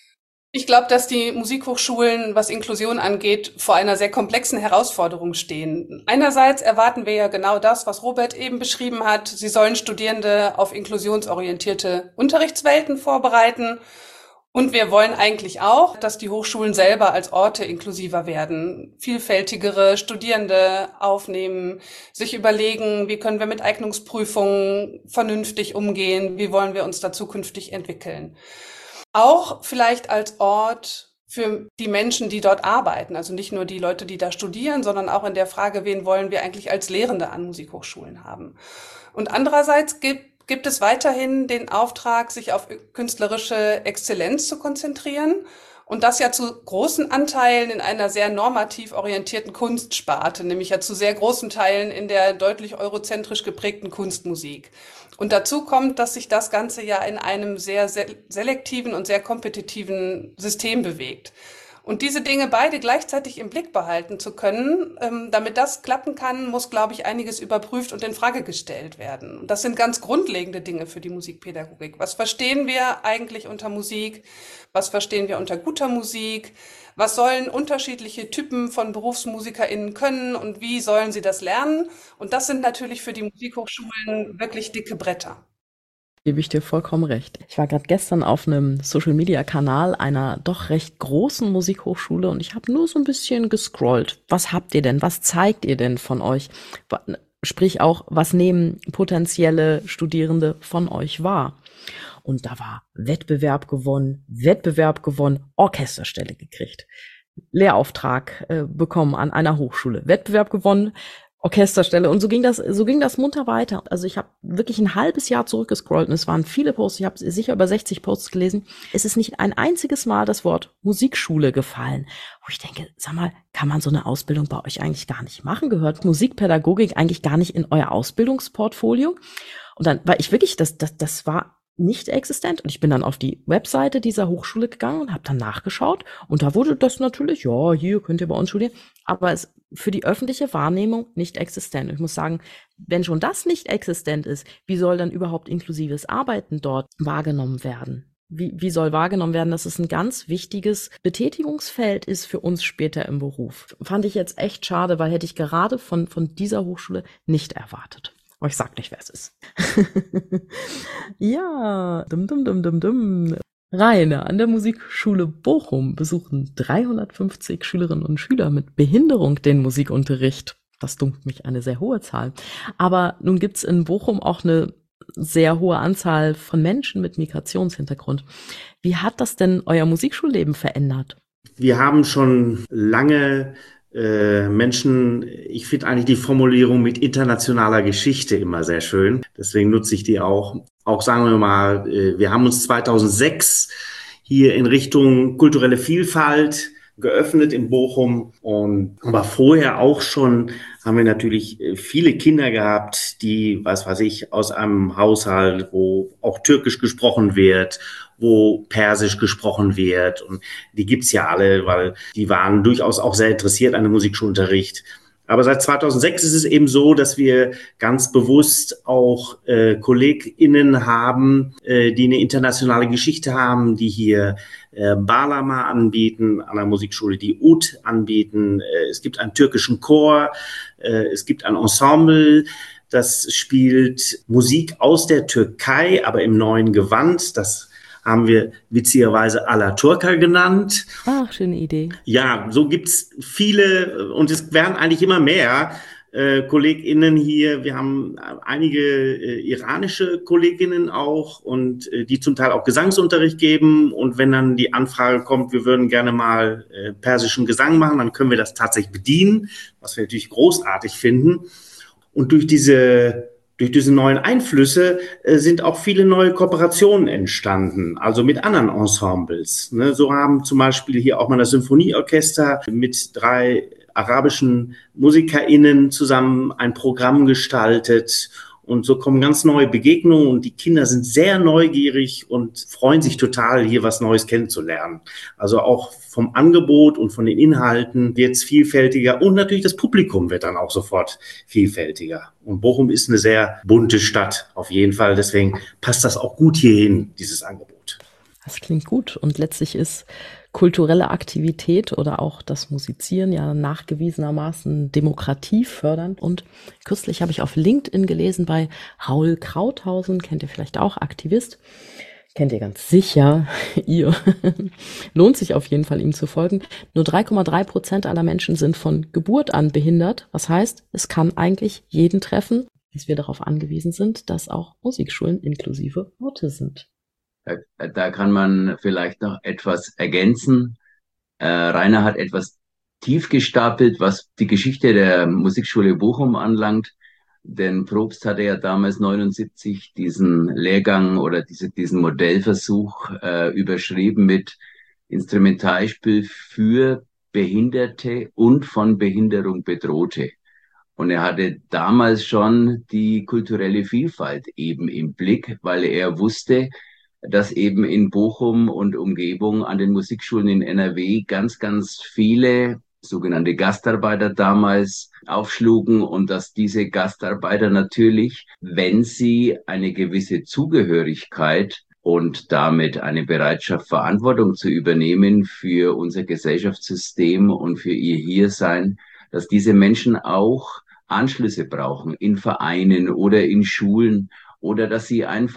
Ich glaube, dass die Musikhochschulen, was Inklusion angeht, vor einer sehr komplexen Herausforderung stehen. Einerseits erwarten wir ja genau das, was Robert eben beschrieben hat. Sie sollen Studierende auf inklusionsorientierte Unterrichtswelten vorbereiten. Und wir wollen eigentlich auch, dass die Hochschulen selber als Orte inklusiver werden, vielfältigere Studierende aufnehmen, sich überlegen, wie können wir mit Eignungsprüfungen vernünftig umgehen, wie wollen wir uns da zukünftig entwickeln. Auch vielleicht als Ort für die Menschen, die dort arbeiten, also nicht nur die Leute, die da studieren, sondern auch in der Frage, wen wollen wir eigentlich als Lehrende an Musikhochschulen haben. Und andererseits gibt Gibt es weiterhin den Auftrag, sich auf künstlerische Exzellenz zu konzentrieren und das ja zu großen Anteilen in einer sehr normativ orientierten Kunstsparte, nämlich ja zu sehr großen Teilen in der deutlich eurozentrisch geprägten Kunstmusik. Und dazu kommt, dass sich das Ganze ja in einem sehr selektiven und sehr kompetitiven System bewegt. Und diese Dinge beide gleichzeitig im Blick behalten zu können, ähm, damit das klappen kann, muss, glaube ich, einiges überprüft und in Frage gestellt werden. Und das sind ganz grundlegende Dinge für die Musikpädagogik. Was verstehen wir eigentlich unter Musik? Was verstehen wir unter guter Musik? Was sollen unterschiedliche Typen von BerufsmusikerInnen können und wie sollen sie das lernen? Und das sind natürlich für die Musikhochschulen wirklich dicke Bretter. Gebe ich dir vollkommen recht. Ich war gerade gestern auf einem Social-Media-Kanal einer doch recht großen Musikhochschule und ich habe nur so ein bisschen gescrollt. Was habt ihr denn? Was zeigt ihr denn von euch? Sprich auch, was nehmen potenzielle Studierende von euch wahr? Und da war Wettbewerb gewonnen, Wettbewerb gewonnen, Orchesterstelle gekriegt, Lehrauftrag äh, bekommen an einer Hochschule, Wettbewerb gewonnen, Orchesterstelle. Und so ging das, so ging das munter weiter. Also ich habe wirklich ein halbes Jahr zurückgescrollt und es waren viele Posts. Ich habe sicher über sechzig Posts gelesen. Es ist nicht ein einziges Mal das Wort Musikschule gefallen. Wo ich denke, sag mal, kann man so eine Ausbildung bei euch eigentlich gar nicht machen? Gehört Musikpädagogik eigentlich gar nicht in euer Ausbildungsportfolio? Und dann war ich wirklich, das, das, das war nicht existent. Und ich bin dann auf die Webseite dieser Hochschule gegangen und habe dann nachgeschaut. Und da wurde das natürlich, ja, hier könnt ihr bei uns studieren. Aber es für die öffentliche Wahrnehmung nicht existent. Und ich muss sagen, wenn schon das nicht existent ist, wie soll dann überhaupt inklusives Arbeiten dort wahrgenommen werden? Wie, wie soll wahrgenommen werden, dass es ein ganz wichtiges Betätigungsfeld ist für uns später im Beruf? Fand ich jetzt echt schade, weil hätte ich gerade von, von dieser Hochschule nicht erwartet. Aber ich sag nicht, wer es ist. Ja, dum, dum, dum, dum, dum. Rainer, an der Musikschule Bochum besuchen dreihundertfünfzig Schülerinnen und Schüler mit Behinderung den Musikunterricht. Das dunkt mich eine sehr hohe Zahl. Aber nun gibt's in Bochum auch eine sehr hohe Anzahl von Menschen mit Migrationshintergrund. Wie hat das denn euer Musikschulleben verändert? Wir haben schon lange Äh, Menschen, ich finde eigentlich die Formulierung mit internationaler Geschichte immer sehr schön. Deswegen nutze ich die auch. Auch sagen wir mal, äh, wir haben uns zweitausendsechs hier in Richtung kulturelle Vielfalt geöffnet in Bochum. Und aber vorher auch schon haben wir natürlich viele Kinder gehabt, die, was weiß ich, aus einem Haushalt, wo auch Türkisch gesprochen wird, wo Persisch gesprochen wird. Und die gibt's ja alle, weil die waren durchaus auch sehr interessiert an dem Musikschulunterricht. Aber seit zweitausendsechs ist es eben so, dass wir ganz bewusst auch äh, KollegInnen haben, äh, die eine internationale Geschichte haben, die hier äh, Bağlama anbieten an der Musikschule, die Ud anbieten. Äh, es gibt einen türkischen Chor, äh, es gibt ein Ensemble, das spielt Musik aus der Türkei, aber im neuen Gewand. Das haben wir witzigerweise Alaturka genannt. Ach, schöne Idee. Ja, so gibt's viele und es werden eigentlich immer mehr äh, KollegInnen hier. Wir haben einige äh, iranische KollegInnen auch und äh, die zum Teil auch Gesangsunterricht geben. Und wenn dann die Anfrage kommt, wir würden gerne mal äh, persischen Gesang machen, dann können wir das tatsächlich bedienen, was wir natürlich großartig finden. Und durch diese Durch diese neuen Einflüsse äh, sind auch viele neue Kooperationen entstanden, also mit anderen Ensembles. Ne? So haben zum Beispiel hier auch mal das Symphonieorchester mit drei arabischen MusikerInnen zusammen ein Programm gestaltet. Und so kommen ganz neue Begegnungen und die Kinder sind sehr neugierig und freuen sich total, hier was Neues kennenzulernen. Also auch vom Angebot und von den Inhalten wird es vielfältiger und natürlich das Publikum wird dann auch sofort vielfältiger. Und Bochum ist eine sehr bunte Stadt auf jeden Fall, deswegen passt das auch gut hierhin, dieses Angebot. Das klingt gut und letztlich ist kulturelle Aktivität oder auch das Musizieren ja nachgewiesenermaßen demokratiefördernd. Und kürzlich habe ich auf LinkedIn gelesen bei Raul Krauthausen, kennt ihr vielleicht auch, Aktivist, kennt ihr ganz sicher, ihr, lohnt sich auf jeden Fall ihm zu folgen. Nur drei Komma drei Prozent aller Menschen sind von Geburt an behindert. Was heißt, es kann eigentlich jeden treffen, dass wir darauf angewiesen sind, dass auch Musikschulen inklusive Orte sind. Da, da kann man vielleicht noch etwas ergänzen. Äh, Rainer hat etwas tief gestapelt, was die Geschichte der Musikschule Bochum anlangt. Denn Probst hatte ja damals neunundsiebzig diesen Lehrgang oder diese, diesen Modellversuch äh, überschrieben mit Instrumentalspiel für Behinderte und von Behinderung Bedrohte. Und er hatte damals schon die kulturelle Vielfalt eben im Blick, weil er wusste, dass eben in Bochum und Umgebung an den Musikschulen in N R W ganz, ganz viele sogenannte Gastarbeiter damals aufschlugen und dass diese Gastarbeiter natürlich, wenn sie eine gewisse Zugehörigkeit und damit eine Bereitschaft, Verantwortung zu übernehmen für unser Gesellschaftssystem und für ihr Hiersein, dass diese Menschen auch Anschlüsse brauchen in Vereinen oder in Schulen oder dass sie einfach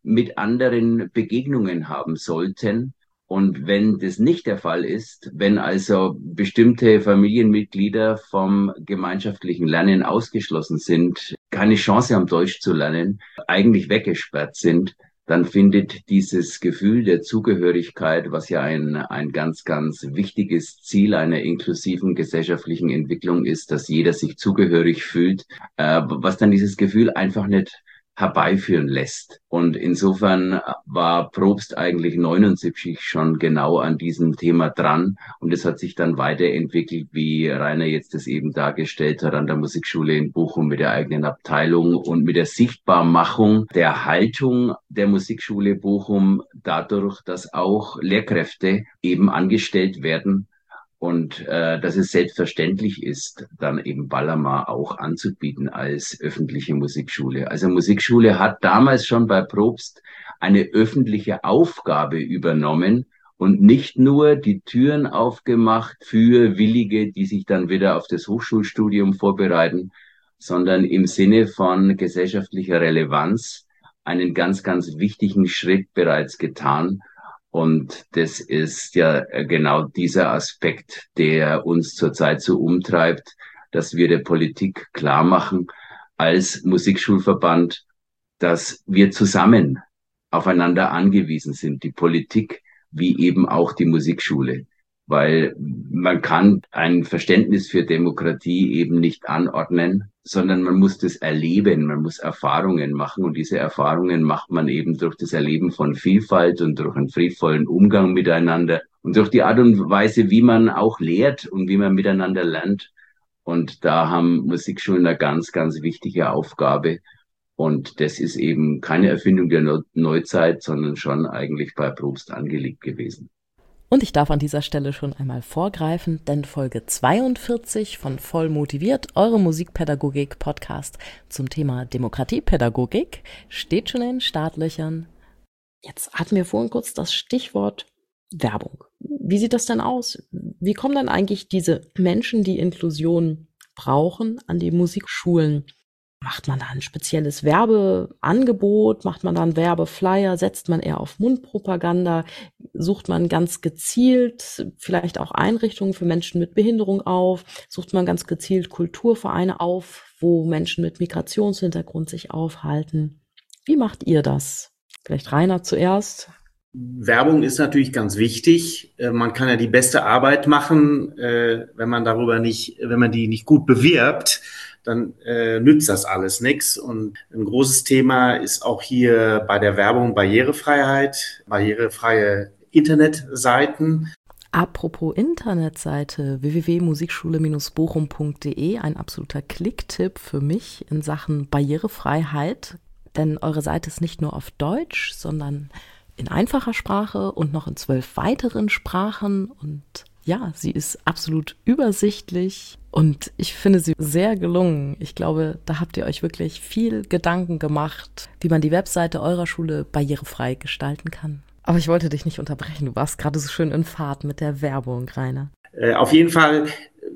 mit anderen Begegnungen haben sollten. Und wenn das nicht der Fall ist, wenn also bestimmte Familienmitglieder vom gemeinschaftlichen Lernen ausgeschlossen sind, keine Chance haben, Deutsch zu lernen, eigentlich weggesperrt sind, dann findet dieses Gefühl der Zugehörigkeit, was ja ein, ein ganz, ganz wichtiges Ziel einer inklusiven gesellschaftlichen Entwicklung ist, dass jeder sich zugehörig fühlt, äh, was dann dieses Gefühl einfach nicht herbeiführen lässt. Und insofern war Probst eigentlich neunundsiebzig schon genau an diesem Thema dran. Und es hat sich dann weiterentwickelt, wie Rainer jetzt das eben dargestellt hat, an der Musikschule in Bochum mit der eigenen Abteilung und mit der Sichtbarmachung der Haltung der Musikschule Bochum dadurch, dass auch Lehrkräfte eben angestellt werden. Und äh, dass es selbstverständlich ist, dann eben Ballermann auch anzubieten als öffentliche Musikschule. Also Musikschule hat damals schon bei Probst eine öffentliche Aufgabe übernommen und nicht nur die Türen aufgemacht für Willige, die sich dann wieder auf das Hochschulstudium vorbereiten, sondern im Sinne von gesellschaftlicher Relevanz einen ganz, ganz wichtigen Schritt bereits getan. Und das ist ja genau dieser Aspekt, der uns zurzeit so umtreibt, dass wir der Politik klar machen als Musikschulverband, dass wir zusammen aufeinander angewiesen sind, die Politik wie eben auch die Musikschule. Weil man kann ein Verständnis für Demokratie eben nicht anordnen, sondern man muss das erleben, man muss Erfahrungen machen und diese Erfahrungen macht man eben durch das Erleben von Vielfalt und durch einen friedvollen Umgang miteinander und durch die Art und Weise, wie man auch lehrt und wie man miteinander lernt. Und da haben Musikschulen eine ganz, ganz wichtige Aufgabe. Und das ist eben keine Erfindung der Neuzeit, sondern schon eigentlich bei Probst angelegt gewesen. Und ich darf an dieser Stelle schon einmal vorgreifen, denn Folge zweiundvierzig von Voll motiviert, eurem Musikpädagogik-Podcast zum Thema Demokratiepädagogik, steht schon in den Startlöchern. Jetzt hatten wir vorhin kurz das Stichwort Werbung. Wie sieht das denn aus? Wie kommen dann eigentlich diese Menschen, die Inklusion brauchen, an die Musikschulen? Macht man da ein spezielles Werbeangebot? Macht man da einen Werbeflyer? Setzt man eher auf Mundpropaganda? Sucht man ganz gezielt vielleicht auch Einrichtungen für Menschen mit Behinderung auf? Sucht man ganz gezielt Kulturvereine auf, wo Menschen mit Migrationshintergrund sich aufhalten? Wie macht ihr das? Vielleicht Rainer zuerst. Werbung ist natürlich ganz wichtig. Man kann ja die beste Arbeit machen, wenn man darüber nicht, wenn man die nicht gut bewirbt, dann äh, nützt das alles nichts. Und ein großes Thema ist auch hier bei der Werbung Barrierefreiheit, barrierefreie Internetseiten. Apropos Internetseite, w w w punkt musikschule Bindestrich bochum punkt d e, ein absoluter Klicktipp für mich in Sachen Barrierefreiheit, denn eure Seite ist nicht nur auf Deutsch, sondern in einfacher Sprache und noch in zwölf weiteren Sprachen und ja, sie ist absolut übersichtlich und ich finde sie sehr gelungen. Ich glaube, da habt ihr euch wirklich viel Gedanken gemacht, wie man die Webseite eurer Schule barrierefrei gestalten kann. Aber ich wollte dich nicht unterbrechen, du warst gerade so schön in Fahrt mit der Werbung, Rainer. Äh, auf jeden Fall,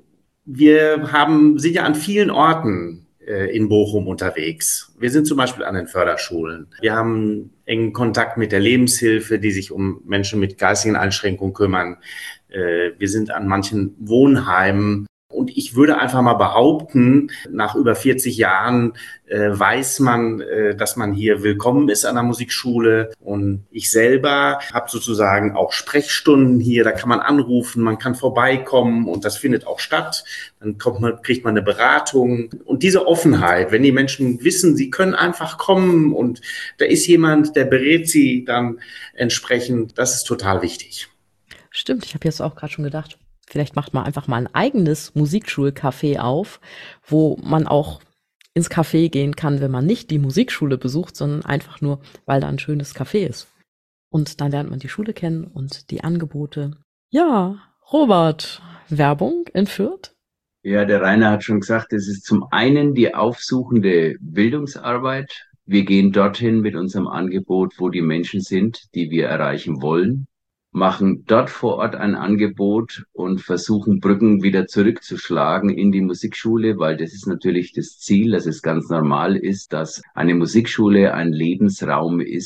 wir haben, sind ja an vielen Orten äh, in Bochum unterwegs. Wir sind zum Beispiel an den Förderschulen. Wir haben engen Kontakt mit der Lebenshilfe, die sich um Menschen mit geistigen Einschränkungen kümmern. Wir sind an manchen Wohnheimen und ich würde einfach mal behaupten, nach über vierzig Jahren äh, weiß man, äh, dass man hier willkommen ist an der Musikschule und ich selber habe sozusagen auch Sprechstunden hier, da kann man anrufen, man kann vorbeikommen und das findet auch statt. Dann kommt man, kriegt man eine Beratung und diese Offenheit, wenn die Menschen wissen, sie können einfach kommen und da ist jemand, der berät sie dann entsprechend, das ist total wichtig. Stimmt, ich habe jetzt auch gerade schon gedacht, vielleicht macht man einfach mal ein eigenes Musikschulcafé auf, wo man auch ins Café gehen kann, wenn man nicht die Musikschule besucht, sondern einfach nur, weil da ein schönes Café ist. Und dann lernt man die Schule kennen und die Angebote. Ja, Robert, Werbung in Fürth? Ja, der Rainer hat schon gesagt, es ist zum einen die aufsuchende Bildungsarbeit. Wir gehen dorthin mit unserem Angebot, wo die Menschen sind, die wir erreichen wollen, machen dort vor Ort ein Angebot und versuchen Brücken wieder zurückzuschlagen in die Musikschule, weil das ist natürlich das Ziel, dass es ganz normal ist, dass eine Musikschule ein Lebensraum ist,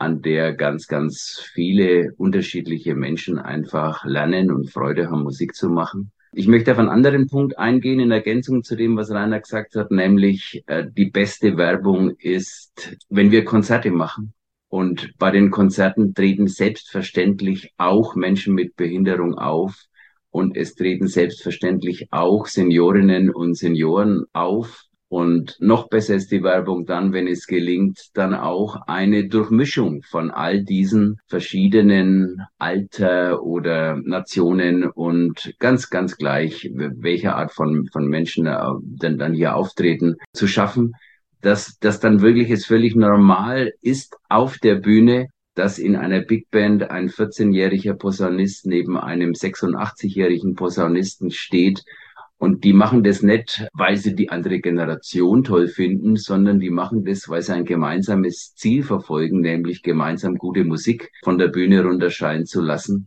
an der ganz, ganz viele unterschiedliche Menschen einfach lernen und Freude haben, Musik zu machen. Ich möchte auf einen anderen Punkt eingehen in Ergänzung zu dem, was Rainer gesagt hat, nämlich äh, die beste Werbung ist, wenn wir Konzerte machen. Und bei den Konzerten treten selbstverständlich auch Menschen mit Behinderung auf. Und es treten selbstverständlich auch Seniorinnen und Senioren auf. Und noch besser ist die Werbung dann, wenn es gelingt, dann auch eine Durchmischung von all diesen verschiedenen Alter oder Nationen und ganz, ganz gleich, welcher Art von, von Menschen denn dann hier auftreten, zu schaffen, dass das dann wirklich es völlig normal ist auf der Bühne, dass in einer Big Band ein vierzehnjähriger Posaunist neben einem sechsundachtzig-jährigen Posaunisten steht. Und die machen das nicht, weil sie die andere Generation toll finden, sondern die machen das, weil sie ein gemeinsames Ziel verfolgen, nämlich gemeinsam gute Musik von der Bühne runterscheinen zu lassen.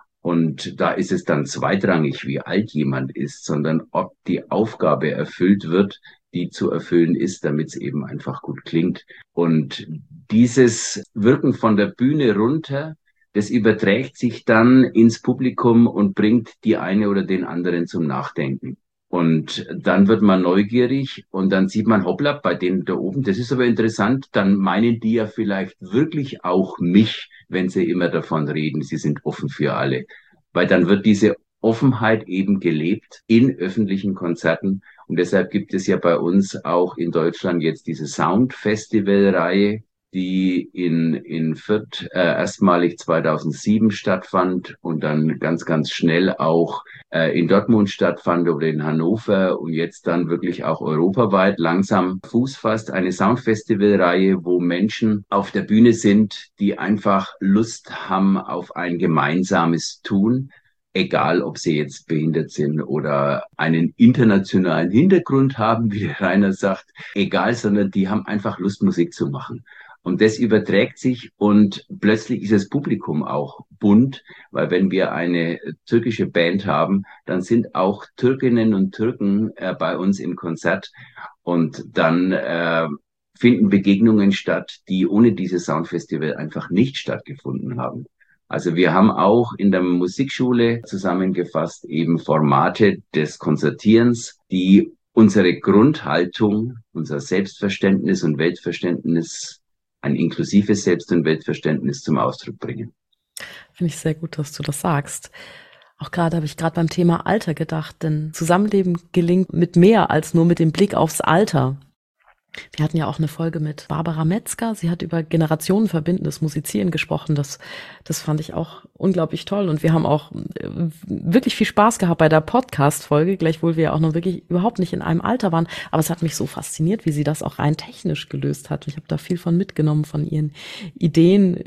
Und da ist es dann zweitrangig, wie alt jemand ist, sondern ob die Aufgabe erfüllt wird, die zu erfüllen ist, damit es eben einfach gut klingt. Und dieses Wirken von der Bühne runter, das überträgt sich dann ins Publikum und bringt die eine oder den anderen zum Nachdenken. Und dann wird man neugierig und dann sieht man, hoppla, bei denen da oben, das ist aber interessant, dann meinen die ja vielleicht wirklich auch mich, wenn sie immer davon reden, sie sind offen für alle. Weil dann wird diese Offenheit eben gelebt in öffentlichen Konzerten. Und deshalb gibt es ja bei uns auch in Deutschland jetzt diese Sound-Festival-Reihe, die in, in Fürth äh, erstmalig zweitausendsieben stattfand und dann ganz, ganz schnell auch äh, in Dortmund stattfand oder in Hannover und jetzt dann wirklich auch europaweit langsam Fuß fasst. Eine Soundfestival-Reihe, wo Menschen auf der Bühne sind, die einfach Lust haben auf ein gemeinsames Tun. Egal, ob sie jetzt behindert sind oder einen internationalen Hintergrund haben, wie der Rainer sagt, egal, sondern die haben einfach Lust, Musik zu machen. Und das überträgt sich und plötzlich ist das Publikum auch bunt, weil wenn wir eine türkische Band haben, dann sind auch Türkinnen und Türken äh, bei uns im Konzert und dann äh, finden Begegnungen statt, die ohne dieses Soundfestival einfach nicht stattgefunden haben. Also wir haben auch in der Musikschule zusammengefasst eben Formate des Konzertierens, die unsere Grundhaltung, unser Selbstverständnis und Weltverständnis, ein inklusives Selbst- und Weltverständnis zum Ausdruck bringen. Finde ich sehr gut, dass du das sagst. Auch gerade habe ich gerade beim Thema Alter gedacht, denn Zusammenleben gelingt mit mehr als nur mit dem Blick aufs Alter. Wir hatten ja auch eine Folge mit Barbara Metzger. Sie hat über generationenverbindendes Musizieren gesprochen. Das, das fand ich auch unglaublich toll. Und wir haben auch wirklich viel Spaß gehabt bei der Podcast-Folge, gleichwohl wir ja auch noch wirklich überhaupt nicht in einem Alter waren. Aber es hat mich so fasziniert, wie sie das auch rein technisch gelöst hat. Ich habe da viel von mitgenommen, von ihren Ideen,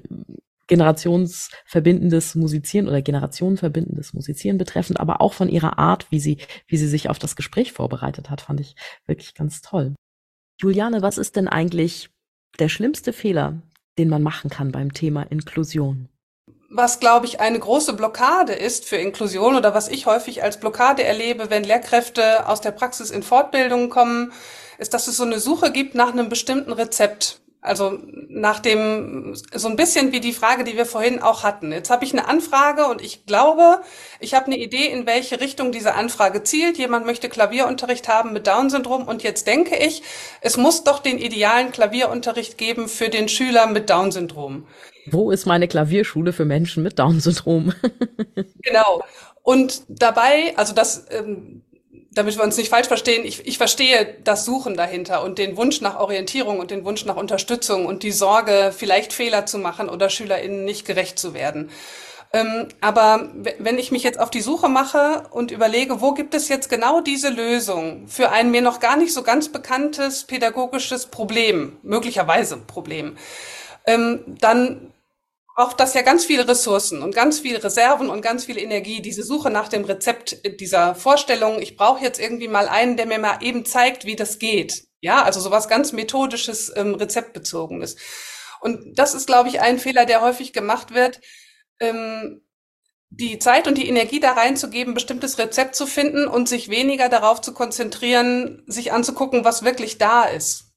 generationsverbindendes Musizieren oder generationenverbindendes Musizieren betreffend, aber auch von ihrer Art, wie sie, wie sie sich auf das Gespräch vorbereitet hat, fand ich wirklich ganz toll. Juliane, was ist denn eigentlich der schlimmste Fehler, den man machen kann beim Thema Inklusion? Was, glaube ich, eine große Blockade ist für Inklusion oder was ich häufig als Blockade erlebe, wenn Lehrkräfte aus der Praxis in Fortbildungen kommen, ist, dass es so eine Suche gibt nach einem bestimmten Rezept. Also nach dem, so ein bisschen wie die Frage, die wir vorhin auch hatten. Jetzt habe ich eine Anfrage und ich glaube, ich habe eine Idee, in welche Richtung diese Anfrage zielt. Jemand möchte Klavierunterricht haben mit Down-Syndrom und jetzt denke ich, es muss doch den idealen Klavierunterricht geben für den Schüler mit Down-Syndrom. Wo ist meine Klavierschule für Menschen mit Down-Syndrom? Genau. Und dabei, also das... Ähm, damit wir uns nicht falsch verstehen, ich, ich verstehe das Suchen dahinter und den Wunsch nach Orientierung und den Wunsch nach Unterstützung und die Sorge, vielleicht Fehler zu machen oder SchülerInnen nicht gerecht zu werden. Ähm, aber wenn ich mich jetzt auf die Suche mache und überlege, wo gibt es jetzt genau diese Lösung für ein mir noch gar nicht so ganz bekanntes pädagogisches Problem, möglicherweise Problem, ähm, dann braucht das ja ganz viele Ressourcen und ganz viele Reserven und ganz viel Energie, diese Suche nach dem Rezept dieser Vorstellung. Ich brauche jetzt irgendwie mal einen, der mir mal eben zeigt, wie das geht. Ja, also sowas ganz methodisches, ähm, rezeptbezogenes. Und das ist, glaube ich, ein Fehler, der häufig gemacht wird, ähm, die Zeit und die Energie da reinzugeben, bestimmtes Rezept zu finden und sich weniger darauf zu konzentrieren, sich anzugucken, was wirklich da ist.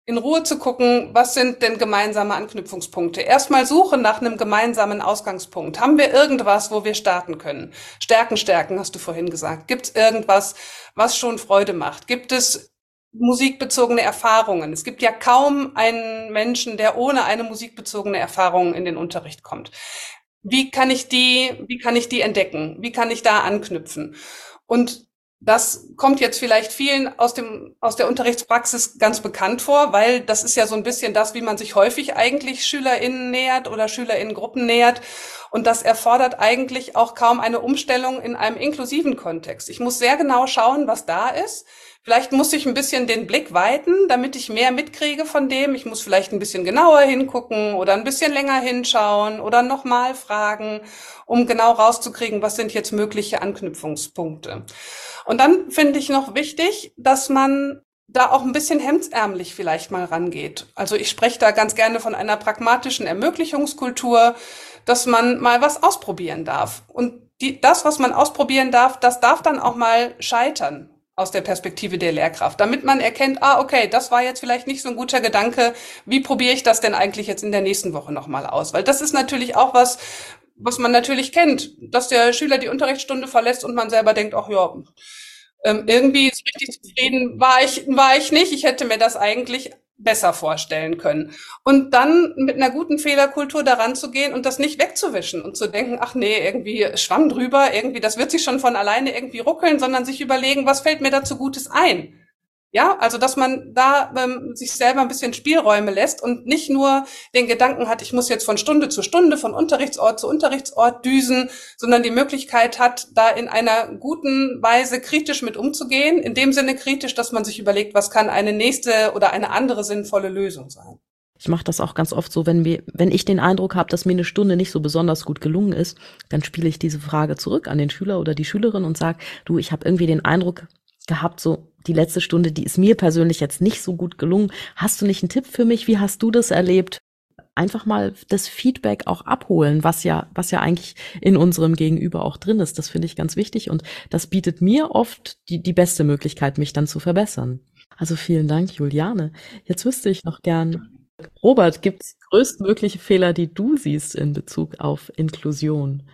in Ruhe zu gucken, was sind denn gemeinsame Anknüpfungspunkte? Erstmal suche nach einem gemeinsamen Ausgangspunkt. Haben wir irgendwas, wo wir starten können? Stärken, stärken, hast du vorhin gesagt. Gibt es irgendwas, was schon Freude macht? Gibt es musikbezogene Erfahrungen? Es gibt ja kaum einen Menschen, der ohne eine musikbezogene Erfahrung in den Unterricht kommt. Wie kann ich die, wie kann ich die entdecken? Wie kann ich da anknüpfen? Und das kommt jetzt vielleicht vielen aus dem, aus der Unterrichtspraxis ganz bekannt vor, weil das ist ja so ein bisschen das, wie man sich häufig eigentlich SchülerInnen nähert oder SchülerInnengruppen nähert. Und das erfordert eigentlich auch kaum eine Umstellung in einem inklusiven Kontext. Ich muss sehr genau schauen, was da ist. Vielleicht muss ich ein bisschen den Blick weiten, damit ich mehr mitkriege von dem. Ich muss vielleicht ein bisschen genauer hingucken oder ein bisschen länger hinschauen oder nochmal fragen, um genau rauszukriegen, was sind jetzt mögliche Anknüpfungspunkte. Und dann finde ich noch wichtig, dass man da auch ein bisschen hemdsärmlich vielleicht mal rangeht. Also ich spreche da ganz gerne von einer pragmatischen Ermöglichungskultur, dass man mal was ausprobieren darf. Und die, das, was man ausprobieren darf, das darf dann auch mal scheitern aus der Perspektive der Lehrkraft, damit man erkennt, ah, okay, das war jetzt vielleicht nicht so ein guter Gedanke, wie probiere ich das denn eigentlich jetzt in der nächsten Woche nochmal aus? Weil das ist natürlich auch was, was man natürlich kennt, dass der Schüler die Unterrichtsstunde verlässt und man selber denkt, ach ja, ähm, irgendwie so richtig zufrieden war ich, war ich nicht, ich hätte mir das eigentlich besser vorstellen können. Und dann mit einer guten Fehlerkultur daran zu gehen und das nicht wegzuwischen und zu denken, ach nee, irgendwie Schwamm drüber, irgendwie, das wird sich schon von alleine irgendwie ruckeln, sondern sich überlegen, was fällt mir dazu Gutes ein? Ja, also dass man da ähm, sich selber ein bisschen Spielräume lässt und nicht nur den Gedanken hat, ich muss jetzt von Stunde zu Stunde, von Unterrichtsort zu Unterrichtsort düsen, sondern die Möglichkeit hat, da in einer guten Weise kritisch mit umzugehen. In dem Sinne kritisch, dass man sich überlegt, was kann eine nächste oder eine andere sinnvolle Lösung sein. Ich mache das auch ganz oft so, wenn wir, wenn ich den Eindruck habe, dass mir eine Stunde nicht so besonders gut gelungen ist, dann spiele ich diese Frage zurück an den Schüler oder die Schülerin und sage, du, ich habe irgendwie den Eindruck gehabt, so die letzte Stunde, die ist mir persönlich jetzt nicht so gut gelungen. Hast du nicht einen Tipp für mich? Wie hast du das erlebt? Einfach mal das Feedback auch abholen, was ja, was ja eigentlich in unserem Gegenüber auch drin ist. Das finde ich ganz wichtig und das bietet mir oft die, die beste Möglichkeit, mich dann zu verbessern. Also vielen Dank, Juliane. Jetzt wüsste ich noch gern, Robert, gibt es größtmögliche Fehler, die du siehst in Bezug auf Inklusion?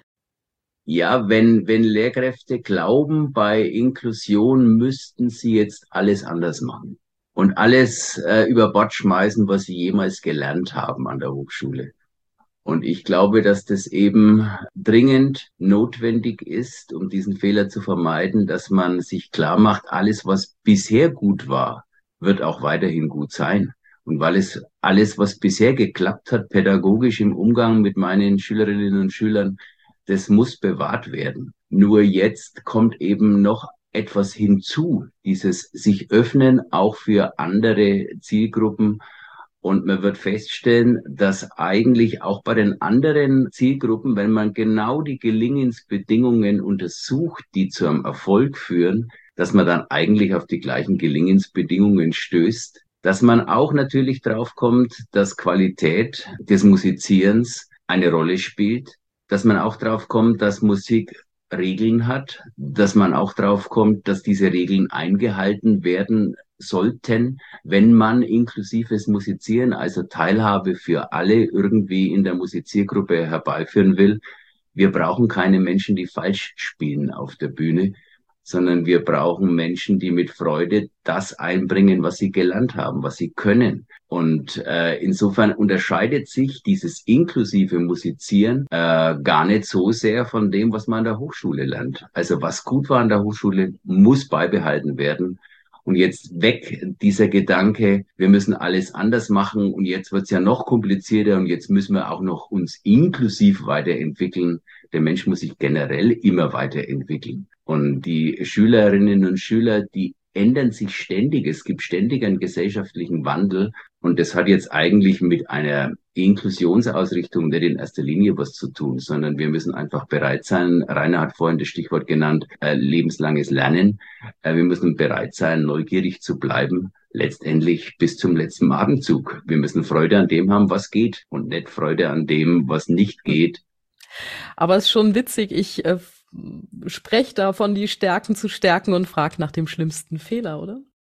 Ja, wenn, wenn Lehrkräfte glauben, bei Inklusion müssten sie jetzt alles anders machen und alles äh, über Bord schmeißen, was sie jemals gelernt haben an der Hochschule. Und ich glaube, dass das eben dringend notwendig ist, um diesen Fehler zu vermeiden, dass man sich klar macht, alles, was bisher gut war, wird auch weiterhin gut sein. Und weil es alles, was bisher geklappt hat, pädagogisch im Umgang mit meinen Schülerinnen und Schülern, das muss bewahrt werden. Nur jetzt kommt eben noch etwas hinzu, dieses sich öffnen auch für andere Zielgruppen. Und man wird feststellen, dass eigentlich auch bei den anderen Zielgruppen, wenn man genau die Gelingensbedingungen untersucht, die zu einem Erfolg führen, dass man dann eigentlich auf die gleichen Gelingensbedingungen stößt. Dass man auch natürlich drauf kommt, dass Qualität des Musizierens eine Rolle spielt. Dass man auch drauf kommt, dass Musik Regeln hat, dass man auch drauf kommt, dass diese Regeln eingehalten werden sollten, wenn man inklusives Musizieren, also Teilhabe für alle irgendwie in der Musiziergruppe herbeiführen will. Wir brauchen keine Menschen, die falsch spielen auf der Bühne, sondern wir brauchen Menschen, die mit Freude das einbringen, was sie gelernt haben, was sie können. Und äh, insofern unterscheidet sich dieses inklusive Musizieren äh, gar nicht so sehr von dem, was man an der Hochschule lernt. Also was gut war an der Hochschule, muss beibehalten werden. Und jetzt weg dieser Gedanke, wir müssen alles anders machen und jetzt wird's ja noch komplizierter und jetzt müssen wir auch noch uns inklusiv weiterentwickeln. Der Mensch muss sich generell immer weiterentwickeln. Und die Schülerinnen und Schüler, die ändern sich ständig. Es gibt ständig einen gesellschaftlichen Wandel. Und das hat jetzt eigentlich mit einer Inklusionsausrichtung nicht in erster Linie was zu tun, sondern wir müssen einfach bereit sein. Rainer hat vorhin das Stichwort genannt, äh, lebenslanges Lernen. Äh, wir müssen bereit sein, neugierig zu bleiben, letztendlich bis zum letzten Atemzug. Wir müssen Freude an dem haben, was geht und nicht Freude an dem, was nicht geht. Aber es ist schon witzig, ich äh, spreche davon, die Stärken zu stärken und frage nach dem schlimmsten Fehler, oder?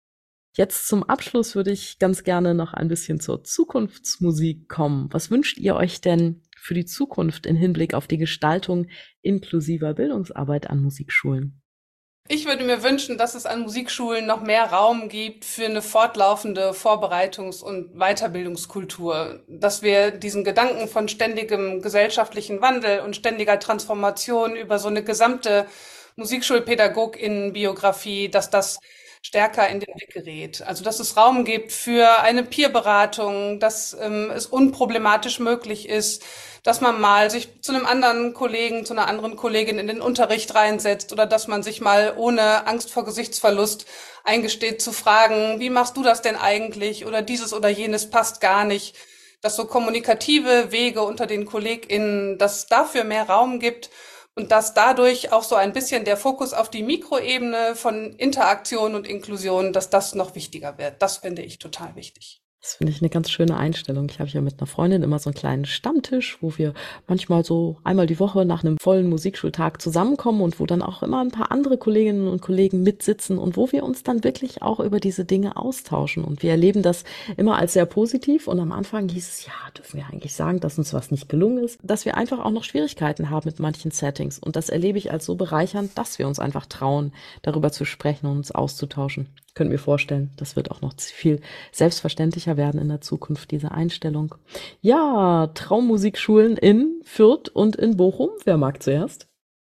Jetzt zum Abschluss würde ich ganz gerne noch ein bisschen zur Zukunftsmusik kommen. Was wünscht ihr euch denn für die Zukunft im Hinblick auf die Gestaltung inklusiver Bildungsarbeit an Musikschulen? Ich würde mir wünschen, dass es an Musikschulen noch mehr Raum gibt für eine fortlaufende Vorbereitungs- und Weiterbildungskultur, dass wir diesen Gedanken von ständigem gesellschaftlichen Wandel und ständiger Transformation über so eine gesamte Musikschulpädagoginnenbiografie, dass das stärker in den Blick gerät. Also dass es Raum gibt für eine Peerberatung, dass ähm, es unproblematisch möglich ist, dass man mal sich zu einem anderen Kollegen, zu einer anderen Kollegin in den Unterricht reinsetzt oder dass man sich mal ohne Angst vor Gesichtsverlust eingesteht zu fragen, wie machst du das denn eigentlich oder dieses oder jenes passt gar nicht. Dass so kommunikative Wege unter den KollegInnen, dass es dafür mehr Raum gibt und dass dadurch auch so ein bisschen der Fokus auf die Mikroebene von Interaktion und Inklusion, dass das noch wichtiger wird. Das finde ich total wichtig. Das finde ich eine ganz schöne Einstellung. Ich habe ja mit einer Freundin immer so einen kleinen Stammtisch, wo wir manchmal so einmal die Woche nach einem vollen Musikschultag zusammenkommen und wo dann auch immer ein paar andere Kolleginnen und Kollegen mitsitzen und wo wir uns dann wirklich auch über diese Dinge austauschen. Und wir erleben das immer als sehr positiv. Und am Anfang hieß es, ja, dürfen wir eigentlich sagen, dass uns was nicht gelungen ist, dass wir einfach auch noch Schwierigkeiten haben mit manchen Settings. Und das erlebe ich als so bereichernd, dass wir uns einfach trauen, darüber zu sprechen und uns auszutauschen. Ich könnte mir vorstellen, das wird auch noch viel selbstverständlicher werden in der Zukunft, diese Einstellung. Ja, Traummusikschulen in Fürth und in Bochum. Wer mag zuerst?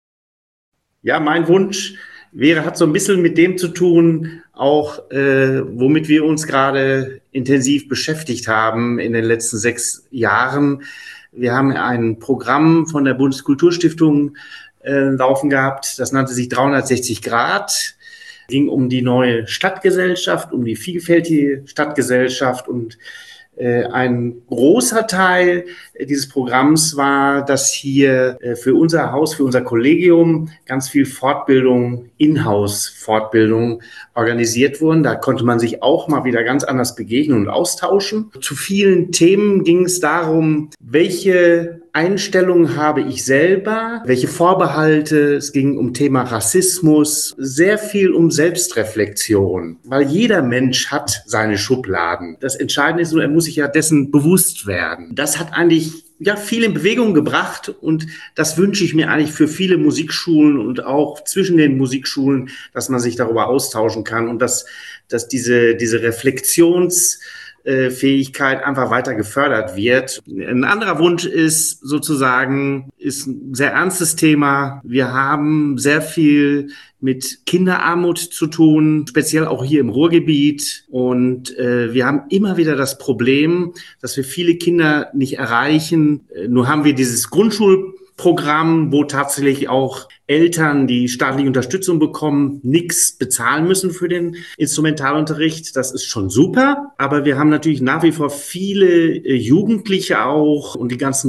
Ja, mein Wunsch wäre, hat so ein bisschen mit dem zu tun, auch äh, womit wir uns gerade intensiv beschäftigt haben in den letzten sechs Jahren. Wir haben ein Programm von der Bundeskulturstiftung äh, laufen gehabt, das nannte sich dreihundertsechzig Grad. Ging um die neue Stadtgesellschaft, um die vielfältige Stadtgesellschaft und äh, ein großer Teil dieses Programms war, dass hier äh, für unser Haus, für unser Kollegium ganz viel Fortbildung, Inhouse-Fortbildung organisiert wurden. Da konnte man sich auch mal wieder ganz anders begegnen und austauschen. Zu vielen Themen ging es darum, welche Einstellungen habe ich selber, welche Vorbehalte, es ging um Thema Rassismus, sehr viel um Selbstreflexion, weil jeder Mensch hat seine Schubladen. Das Entscheidende ist nur, er muss sich ja dessen bewusst werden. Das hat eigentlich ja viel in Bewegung gebracht und das wünsche ich mir eigentlich für viele Musikschulen und auch zwischen den Musikschulen, dass man sich darüber austauschen kann und dass, dass diese, diese Reflexions Fähigkeit einfach weiter gefördert wird. Ein anderer Wunsch ist sozusagen, ist ein sehr ernstes Thema. Wir haben sehr viel mit Kinderarmut zu tun, speziell auch hier im Ruhrgebiet. Und äh, wir haben immer wieder das Problem, dass wir viele Kinder nicht erreichen. Nur haben wir dieses Grundschulprogramm, wo tatsächlich auch Eltern, die staatliche Unterstützung bekommen, nichts bezahlen müssen für den Instrumentalunterricht. Das ist schon super. Aber wir haben natürlich nach wie vor viele äh, Jugendliche auch und die ganzen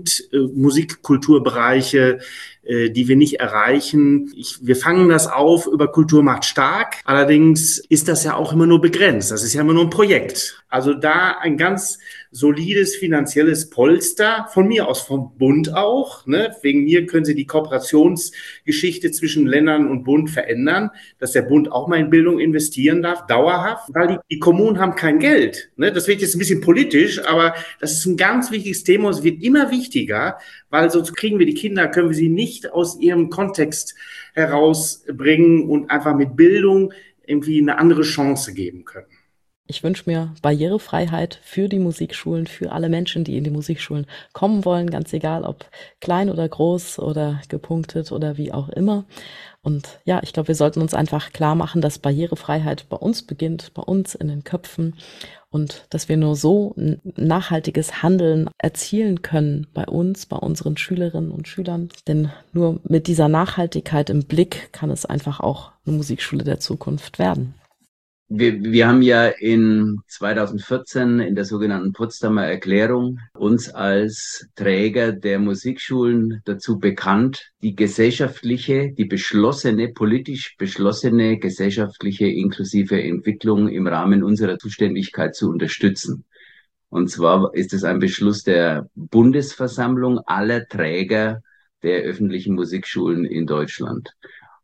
Jugendmusikkulturbereiche, äh, die wir nicht erreichen. Ich, wir fangen das auf über Kultur macht stark. Allerdings ist das ja auch immer nur begrenzt. Das ist ja immer nur ein Projekt. Also da ein ganz solides finanzielles Polster, von mir aus vom Bund auch. Ne? Wegen mir können Sie die Kooperationsgeschichte zwischen Ländern und Bund verändern, dass der Bund auch mal in Bildung investieren darf, dauerhaft, weil die, die Kommunen haben kein Geld. Ne? Das wird jetzt ein bisschen politisch, aber das ist ein ganz wichtiges Thema. Es wird immer wichtiger, weil sonst kriegen wir die Kinder, können wir sie nicht aus ihrem Kontext herausbringen und einfach mit Bildung irgendwie eine andere Chance geben können. Ich wünsche mir Barrierefreiheit für die Musikschulen, für alle Menschen, die in die Musikschulen kommen wollen, ganz egal, ob klein oder groß oder gepunktet oder wie auch immer. Und ja, ich glaube, wir sollten uns einfach klar machen, dass Barrierefreiheit bei uns beginnt, bei uns in den Köpfen und dass wir nur so ein nachhaltiges Handeln erzielen können bei uns, bei unseren Schülerinnen und Schülern. Denn nur mit dieser Nachhaltigkeit im Blick kann es einfach auch eine Musikschule der Zukunft werden. Wir, wir haben ja in zweitausendvierzehn in der sogenannten Potsdamer Erklärung uns als Träger der Musikschulen dazu bekannt, die gesellschaftliche, die beschlossene, politisch beschlossene gesellschaftliche inklusive Entwicklung im Rahmen unserer Zuständigkeit zu unterstützen. Und zwar ist es ein Beschluss der Bundesversammlung aller Träger der öffentlichen Musikschulen in Deutschland.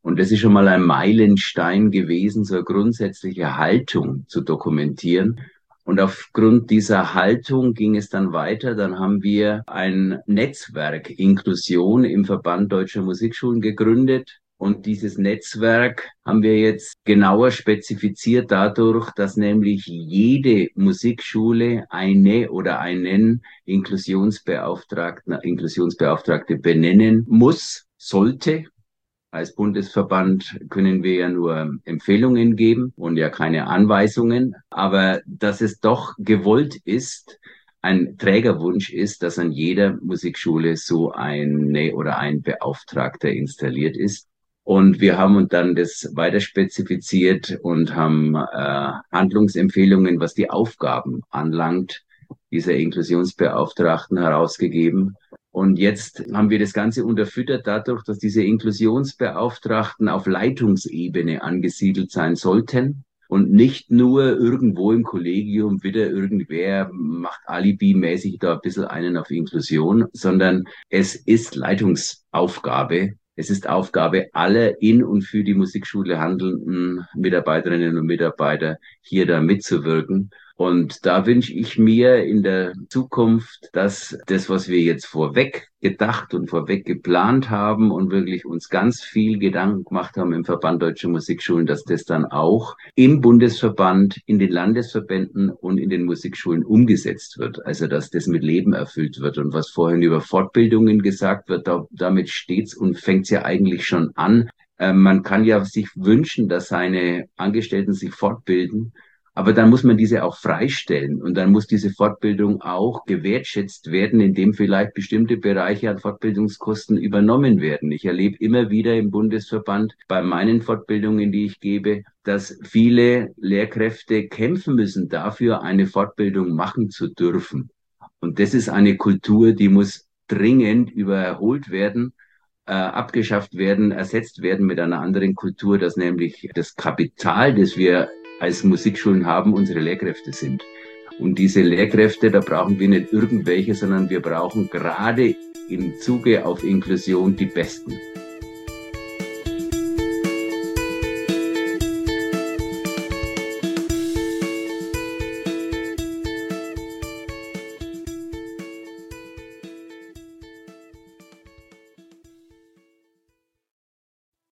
Und das ist schon mal ein Meilenstein gewesen, so eine grundsätzliche Haltung zu dokumentieren. Und aufgrund dieser Haltung ging es dann weiter. Dann haben wir ein Netzwerk Inklusion im Verband Deutscher Musikschulen gegründet. Und dieses Netzwerk haben wir jetzt genauer spezifiziert dadurch, dass nämlich jede Musikschule eine oder einen Inklusionsbeauftragten, Inklusionsbeauftragte benennen muss, sollte. Als Bundesverband können wir ja nur Empfehlungen geben und ja keine Anweisungen. Aber dass es doch gewollt ist, ein Trägerwunsch ist, dass an jeder Musikschule so eine oder ein Beauftragter installiert ist. Und wir haben dann das weiter spezifiziert und haben äh, Handlungsempfehlungen, was die Aufgaben anlangt, dieser Inklusionsbeauftragten herausgegeben. Und jetzt haben wir das Ganze unterfüttert dadurch, dass diese Inklusionsbeauftragten auf Leitungsebene angesiedelt sein sollten und nicht nur irgendwo im Kollegium wieder irgendwer macht alibimäßig da ein bisschen einen auf Inklusion, sondern es ist Leitungsaufgabe. Es ist Aufgabe aller in und für die Musikschule handelnden Mitarbeiterinnen und Mitarbeiter, hier da mitzuwirken. Und da wünsche ich mir in der Zukunft, dass das, was wir jetzt vorweg gedacht und vorweg geplant haben und wirklich uns ganz viel Gedanken gemacht haben im Verband Deutscher Musikschulen, dass das dann auch im Bundesverband, in den Landesverbänden und in den Musikschulen umgesetzt wird. Also, dass das mit Leben erfüllt wird. Und was vorhin über Fortbildungen gesagt wird, da, damit steht's und fängt's ja eigentlich schon an. Äh, man kann ja sich wünschen, dass seine Angestellten sich fortbilden. Aber dann muss man diese auch freistellen und dann muss diese Fortbildung auch gewertschätzt werden, indem vielleicht bestimmte Bereiche an Fortbildungskosten übernommen werden. Ich erlebe immer wieder im Bundesverband bei meinen Fortbildungen, die ich gebe, dass viele Lehrkräfte kämpfen müssen dafür, eine Fortbildung machen zu dürfen. Und das ist eine Kultur, die muss dringend überholt werden, äh, abgeschafft werden, ersetzt werden mit einer anderen Kultur, dass nämlich das Kapital, das wir als Musikschulen haben, unsere Lehrkräfte sind. Und diese Lehrkräfte, da brauchen wir nicht irgendwelche, sondern wir brauchen gerade im Zuge auf Inklusion die Besten.